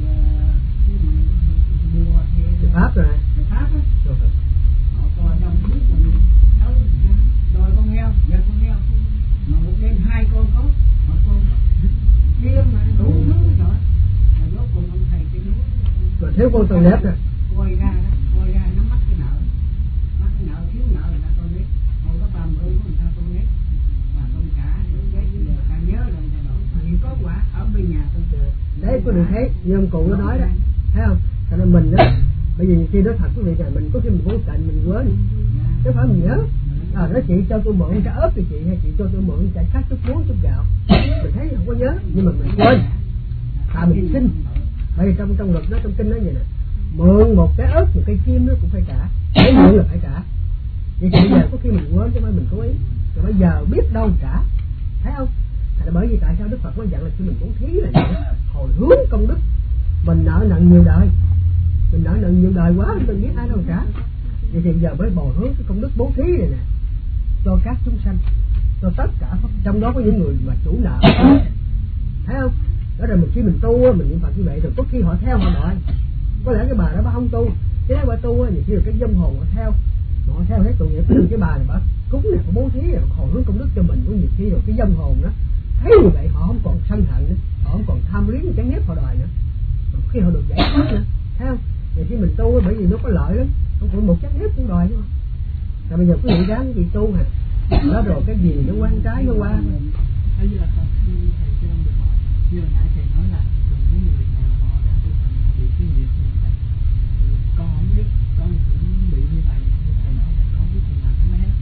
mua thì pháp rồi thầy pháp á rồi. họ coi đông biết rồi tới đòi con heo giờ con heo mà một đêm hai con có một con có điên mà đủ thứ rồi mà rốt cùng ông thầy cái núi Rồi thiếu con tàu nếp rồi. coi ra đó coi ra nó mắc cái nợ mắc cái nợ thiếu nợ người ta con nếp không có tầm ơn của người ta con nếp mà con trả được cái giờ ta nhớ là người ta đổ thì có quả ở bên nhà tôi Đấy có được thấy như ông cụ nó nói đó, thấy không? Thành ra mình đó, bởi vì khi nói thật quý vị là mình có khi mình vô tình mình quên, chứ phải mình nhớ. À, nói chị cho tôi mượn cái ớt cho chị hay chị cho tôi mượn chai khác chút muối chút gạo, mình thấy không có nhớ nhưng mà mình quên, à mình xin. Bởi vì trong trong luật nó trong kinh nói vậy nè, mượn một cái ớt một cây kim nó cũng phải trả, nếu mượn là phải trả. Vậy thì bây giờ có khi mình quên chứ không phải mình cố ý, rồi bây giờ biết đâu trả, thấy không? Là bởi vì tại sao Đức Phật nói dặn là khi mình bố thí là gì? Hồi hướng công đức. Mình nợ nần nhiều đời, mình nợ nần nhiều đời quá mình biết ai đâu trả. Vậy thì giờ mới bồi hướng cái công đức bố thí này nè cho các chúng sanh, cho tất cả, trong đó có những người mà chủ nợ, thấy không? Đó rồi mình khi mình tu mình niệm Phật như vậy rồi có khi họ theo họ đòi. Có lẽ cái bà đó bà không tu, cái đó bà tu nhiều khi là cái dâm hồn họ theo, họ theo hết tội nghiệp. Cái bà này bà cúng này bà bố thí rồi hồi hướng công đức cho mình, có nhiều khi rồi cái dâm hồn đó thấy như vậy họ không còn sân hận nữa, họ không còn tham luyến chán ghét họ đòi nữa, mà khi họ được giải thoát nữa, thấy không? Thì khi mình tu bởi vì nó có lợi lắm, không còn một chán ghét cũng đòi nữa. Rồi bây giờ quý vị ráng gì tu hả? Đó rồi cái gì nó quan trái nó qua. Bây giờ Phật thầy cho ông được hỏi, như hồi nãy thầy nói là những cái người mà họ đang tu hành họ bị cái nghiệp như vậy, thì con không biết, con cũng bị như vậy, nhưng thầy nói là con biết chừng nào nó hết.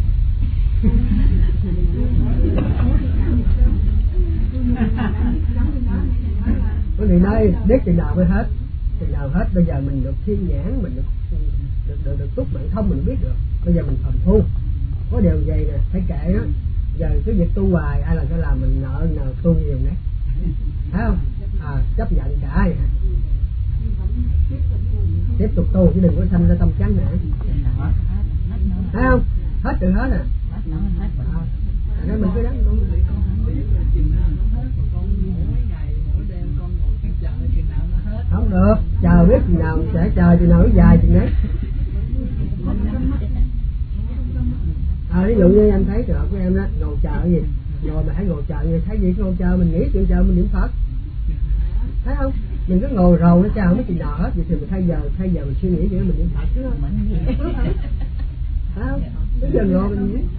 Quý vị nói biết chừng nào mới hết, chừng nào hết. Bây giờ mình được thiên nhãn, mình được được được, được túc mạng thông mình biết được. Bây giờ mình phàm phu có điều vậy nè, phải kệ đó. Giờ cái việc tu hoài ai làm sao làm mình nợ nợ tu nhiều nè, thấy không? À, chấp nhận cả vậy. Tiếp tục tu chứ đừng có sanh ra tâm chán nản, thấy không? Hết từ hết à. À, nên mình cứ đắn tu. Không được, chờ biết chừng nào sẽ chờ chừng nào nó dài chừng đấy. À, ví dụ như anh thấy trường hợp của em đó, ngồi chờ cái gì, ngồi mà hãy ngồi chờ gì, thấy gì ngồi chờ mình nghĩ chuyện chờ mình niệm Phật, thấy không? Mình cứ ngồi rầu nó chờ không biết chừng nào hết, vậy thì mình thay giờ thay giờ mình suy nghĩ để mình niệm Phật chứ không? Thấy không? Bây giờ ngồi mình nghĩ.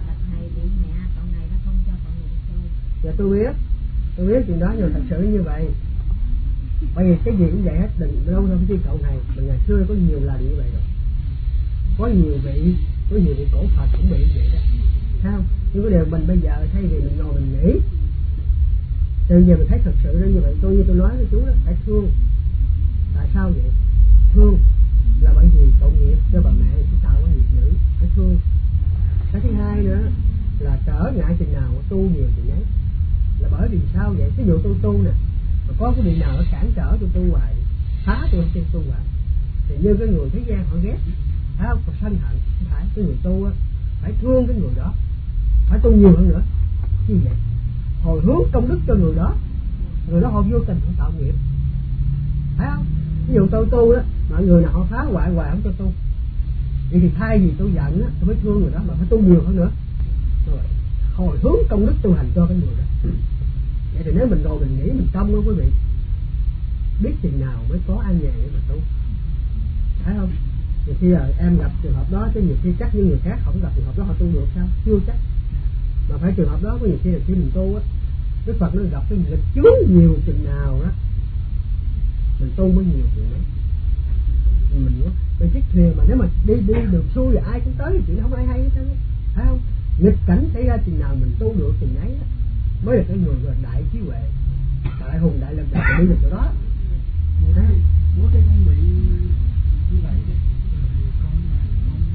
Dạ tôi biết, tôi biết chuyện đó nhưng thật sự như vậy. Bởi vì cái gì cũng vậy hết, đừng đâu đâu cái cậu này, mà ngày xưa có nhiều lần như vậy rồi, có nhiều vị, có nhiều vị cổ Phật cũng bị như vậy đó, thấy không? Nhưng cái điều mình bây giờ thay vì mình ngồi mình nghĩ, từ giờ mình thấy thật sự ra như vậy, tôi như tôi nói với chú đó, phải thương. Tại sao vậy? Thương là bởi vì tội nghiệp cho bà mẹ chúng tạo có nghiệp dữ, phải thương. Cái thứ hai nữa là trở ngại chừng nào tu nhiều chừng ấy, là bởi vì sao vậy? Ví dụ tôi tu nè, mà có cái vị nào nó cản trở tôi tu hoài, phá tôi không tu hoài, thì như cái người thế gian họ ghét, phải không? Còn sân hận, không phải. Cái người tu á phải thương cái người đó, phải tu nhiều hơn nữa. Như vậy hồi hướng công đức cho người đó, người đó họ vô tình họ tạo nghiệp, phải không? Ví dụ tôi tu đó, mọi người nào họ phá hoại hoài không cho tu, vậy thì thay vì tôi giận á, tôi phải thương người đó mà phải tu nhiều hơn nữa, rồi hồi hướng công đức tu hành cho cái người đó. Vậy thì nếu mình ngồi mình nghĩ mình công đó quý vị, biết chừng nào mới có an nhàn để mà tu, phải không? Nhiều khi là em gặp trường hợp đó, chứ nhiều khi chắc những người khác không gặp trường hợp đó họ tu được sao? Chưa chắc. Mà phải trường hợp đó có nhiều khi là khi mình tu á, Đức Phật nó gặp cái nghịch chướng nhiều chừng nào đó, mình tu mới nhiều chừng đó. Mình có mình chiếc thuyền mà nếu mà đi đi đường xuôi thì ai cũng tới thì chuyện không ai hay hết trơn, phải không? Nghịch cảnh xảy ra chừng nào mình tu được chừng ấy đó, mới là cái người gọi đại trí huệ, đại hùng đại lực đại đi được chỗ đó. Bố cái con bị như vậy đó, con mà con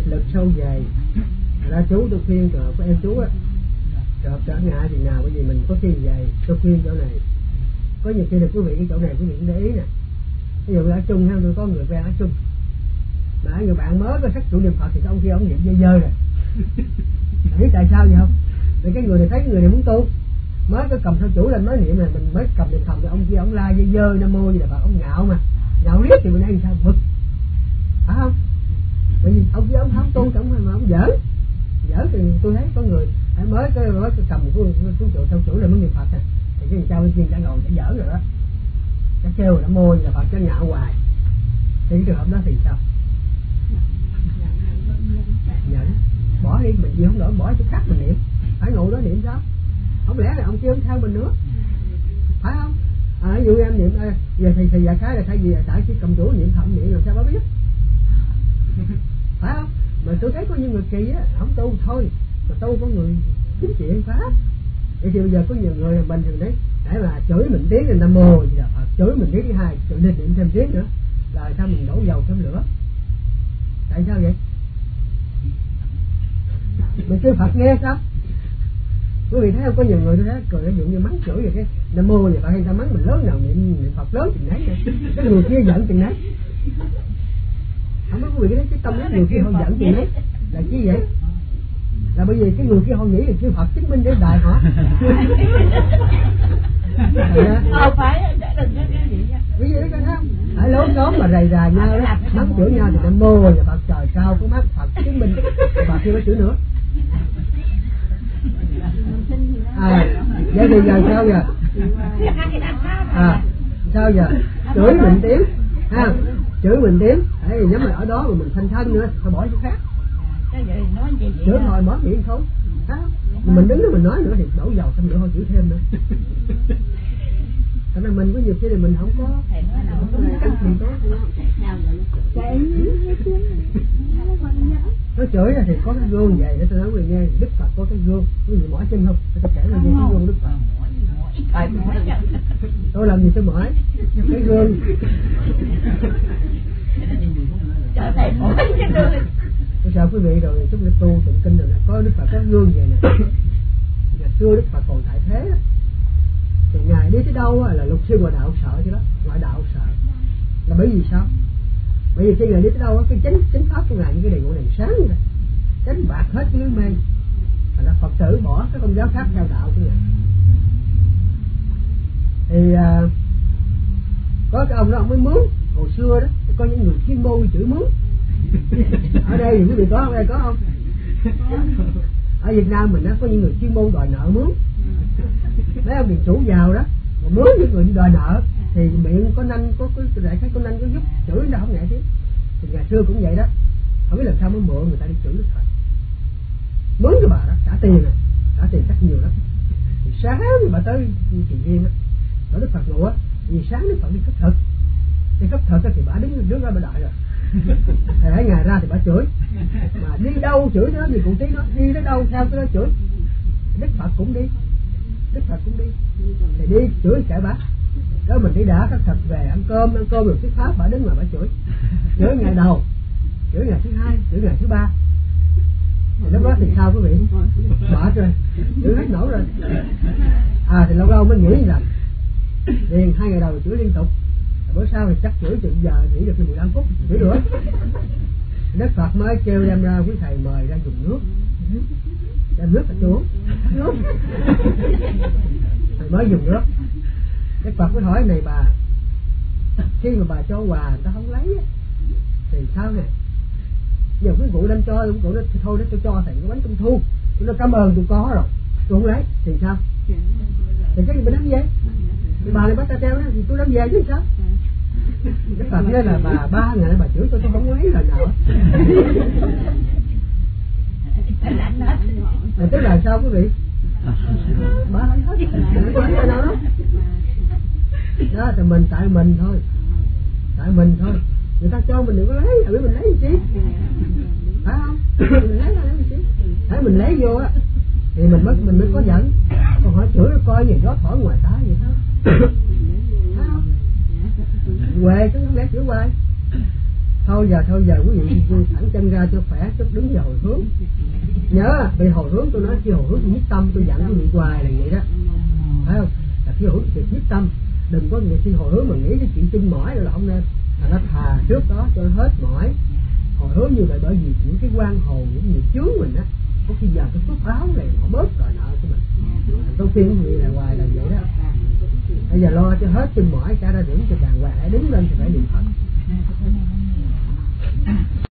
lực sâu dày. Ra chú tôi khuyên trường hợp của em chú á, trường hợp trở ngại thì nào, bởi vì mình có khuyên vậy, tôi khuyên chỗ này. Có nhiều khi là quý vị cái chỗ này quý vị cũng để ý nè. Ví dụ ở chung ha, tôi có người quen ở chung, mà người bạn mới có sắc chủ niệm Phật thì ông kia ông niệm dơ dơ rồi. Biết tại sao vậy không? Vì cái người này thấy cái người này muốn tu, mới có cầm theo chủ lên mới niệm này, mình mới cầm niệm thầm thì ông kia ông la dơ dơ nam mô gì là Phật, ông ngạo mà, ngạo riết thì mình ăn sao bực, phải không? Bởi vì ông kia ông không tu ông mà ông giỡn, giỡn thì tôi thấy có người mới cái mới cái cầm của chú chủ theo chủ lên mới niệm Phật này, thì cái người cha bên kia đã ngồi đã giỡn rồi đó, đã kêu rồi đã mô gì là Phật cho ngạo hoài, thì cái trường hợp đó thì sao? Nhẫn, bỏ đi, mình gì không nổi bỏ chỗ khác mình niệm, phải ngồi đó niệm sao? Không lẽ là ông kia không theo mình nữa, phải không? À, ví dụ em niệm à, giờ thì thì giờ cái là thay vì tại khi cầm chủ niệm thầm niệm làm sao có biết, phải không? Mà tôi thấy có những người kỳ á, không tu thôi, mà tu có người chính trị pháp. Vậy thì bây giờ có nhiều người bình thường đấy, để mà chửi mình tiếng là nam mô gì là Phật, chửi mình tiếng thứ hai, chửi nên niệm thêm tiếng nữa, là sao mình đổ dầu thêm lửa? Tại sao vậy? Mình kêu Phật nghe sao? Quý vị thấy không, có nhiều người tôi thấy cười ví dụ như mắng chửi vậy cái nam mô vậy Phật, hay ta mắng mình lớn nào niệm, niệm Phật lớn chừng nấy vậy, cái người kia giận chừng nấy. Không có quý vị thấy cái tâm lý người kia họ giận chừng nấy là chi vậy? Là bởi vì cái người kia họ nghĩ là kêu Phật chứng minh để đại họ. Ờ phải, đừng có cái gì nha. Ví dụ đó không? Hãy lố xóm mà rầy rà nhau đó, mắng chửi nhau thì nam mô và Phật trời cao có mắt Phật chứng minh, Phật kia có chửi nữa. À, vậy thì giờ sao giờ? À, sao giờ? Chửi mình tiếng, ha? Chửi mình tiếng, để giống như ở đó mà mình thanh thân nữa, thôi bỏ chỗ khác. Chửi thôi mở miệng không? Mình đứng đó mình nói nữa thì đổ dầu thêm nữa thôi, chửi thêm nữa. Thành ra mình có nhiều khi thì mình không có không có cách gì tốt. Nó chửi thì có cái gương vậy để tôi nói người nghe, Đức Phật có cái gương, có gì mỏi chân không? Tôi kể là gì cái gương Đức Phật. Tôi làm gì tôi mỏi cái gương. Tôi chào quý vị rồi, chúng ta tu tụng kinh rồi này, có Đức Phật có gương vậy nè. Ngày xưa Đức Phật còn tại thế thì ngài đi tới đâu là lục sư ngoại đạo sợ chứ đó, ngoại đạo sợ là bởi vì sao? Bởi vì khi ngài đi tới đâu cái chánh chánh pháp của ngài như cái đèn ngọn đèn sáng như vậy, chánh bạc hết cái mê, thành ra Phật tử bỏ cái tôn giáo khác theo đạo của ngài. Thì à, có cái ông đó ông mới mướn hồi xưa đó, thì có những người chuyên môn chửi mướn. Ở đây thì quý vị có không? Ở đây có không? Ở Việt Nam mình đó, có những người chuyên môn đòi nợ mướn. Mấy ông điện chủ giàu đó mà mướn những người đi đòi nợ thì miệng có nanh có có đại khái có nanh có giúp chửi nó không ngại chứ. Thì ngày xưa cũng vậy đó, không biết làm sao mới mượn người ta đi chửi Đức Phật, mướn cho bà đó trả tiền này, trả tiền chắc nhiều lắm. Thì sáng bà tới chị Viên á, ở Đức Phật ngủ á, vì sáng Đức Phật đi khất thực, đi khất thực thì bà đứng đứng ra bà đợi rồi. Thầy thấy ngày ra thì bà chửi, mà đi đâu chửi nó gì cụ tí nó đi đến đâu theo cái đó chửi. Đức Phật cũng đi, Đức Phật cũng đi, thì đi chửi kệ bà. Đó mình đi đã khất thực về ăn cơm, ăn cơm được thuyết pháp bà đứng mà bà chửi, chửi ngày đầu, chửi ngày thứ hai, chửi ngày thứ ba. Thì lúc đó thì sao quý vị? Mệt rồi, chửi hết nổi rồi. À thì lâu lâu mới nghĩ rằng liền hai ngày đầu chửi liên tục, bữa sau thì chắc chửi chừng giờ nghỉ được mười lăm phút chửi nữa. Đức Phật mới kêu đem ra, quý thầy mời ra dùng nước, đem nước là xuống nước. Thầy mới dùng nước. Đức Phật mới hỏi này bà, khi mà bà cho quà người ta không lấy thì sao nè? Giờ quý vụ đem cho, quý vụ đó thì thôi đó tôi cho thầy cái bánh trung thu, tôi nói cảm ơn tôi có rồi, tôi không lấy thì sao? Thì cái gì mình đem về? Thì bà này bắt ta treo đó thì tôi đem về chứ sao? Đức Phật nói là bà ba ngày bà chửi tôi tôi không lấy lần nào. Là tức là sao quý vị? Bà lấy hết, không có lấy lần nào đó. Đó thì mình tại mình thôi, tại mình thôi. Người ta cho mình đừng có lấy, à biết mình lấy gì chứ, phải không? Mình lấy ra lấy gì chứ? Thấy mình lấy vô á thì mình mới mình mới có giận. Còn hỏi chửi nó coi gì gió thổi ngoài tá vậy đó, phải không? Huệ chứ không lẽ chửi hoài. thôi giờ thôi giờ quý vị thẳng chân ra cho khỏe, chút đứng vào hồi hướng. Nhớ bị hồi hướng, tôi nói khi hồi hướng thì nhiếp tâm, tôi dặn quý vị hoài là vậy đó, phải không? Là khi hồi hướng thì nhiếp tâm, đừng có người khi hồi hướng mà nghĩ cái chuyện chung mỏi rồi là không nên, là nó thà trước đó cho hết mỏi. Hồi hướng như vậy bởi vì những cái quan hồn, những nhiều chướng mình á, có khi giờ cái phước báo này họ bớt đòi nợ của mình. Tôi khuyên gì là hoài là vậy đó. Bây giờ lo cho hết chân mỏi, trả ra điểm cho đàng hoàng, hãy đứng lên thì phải niệm Phật.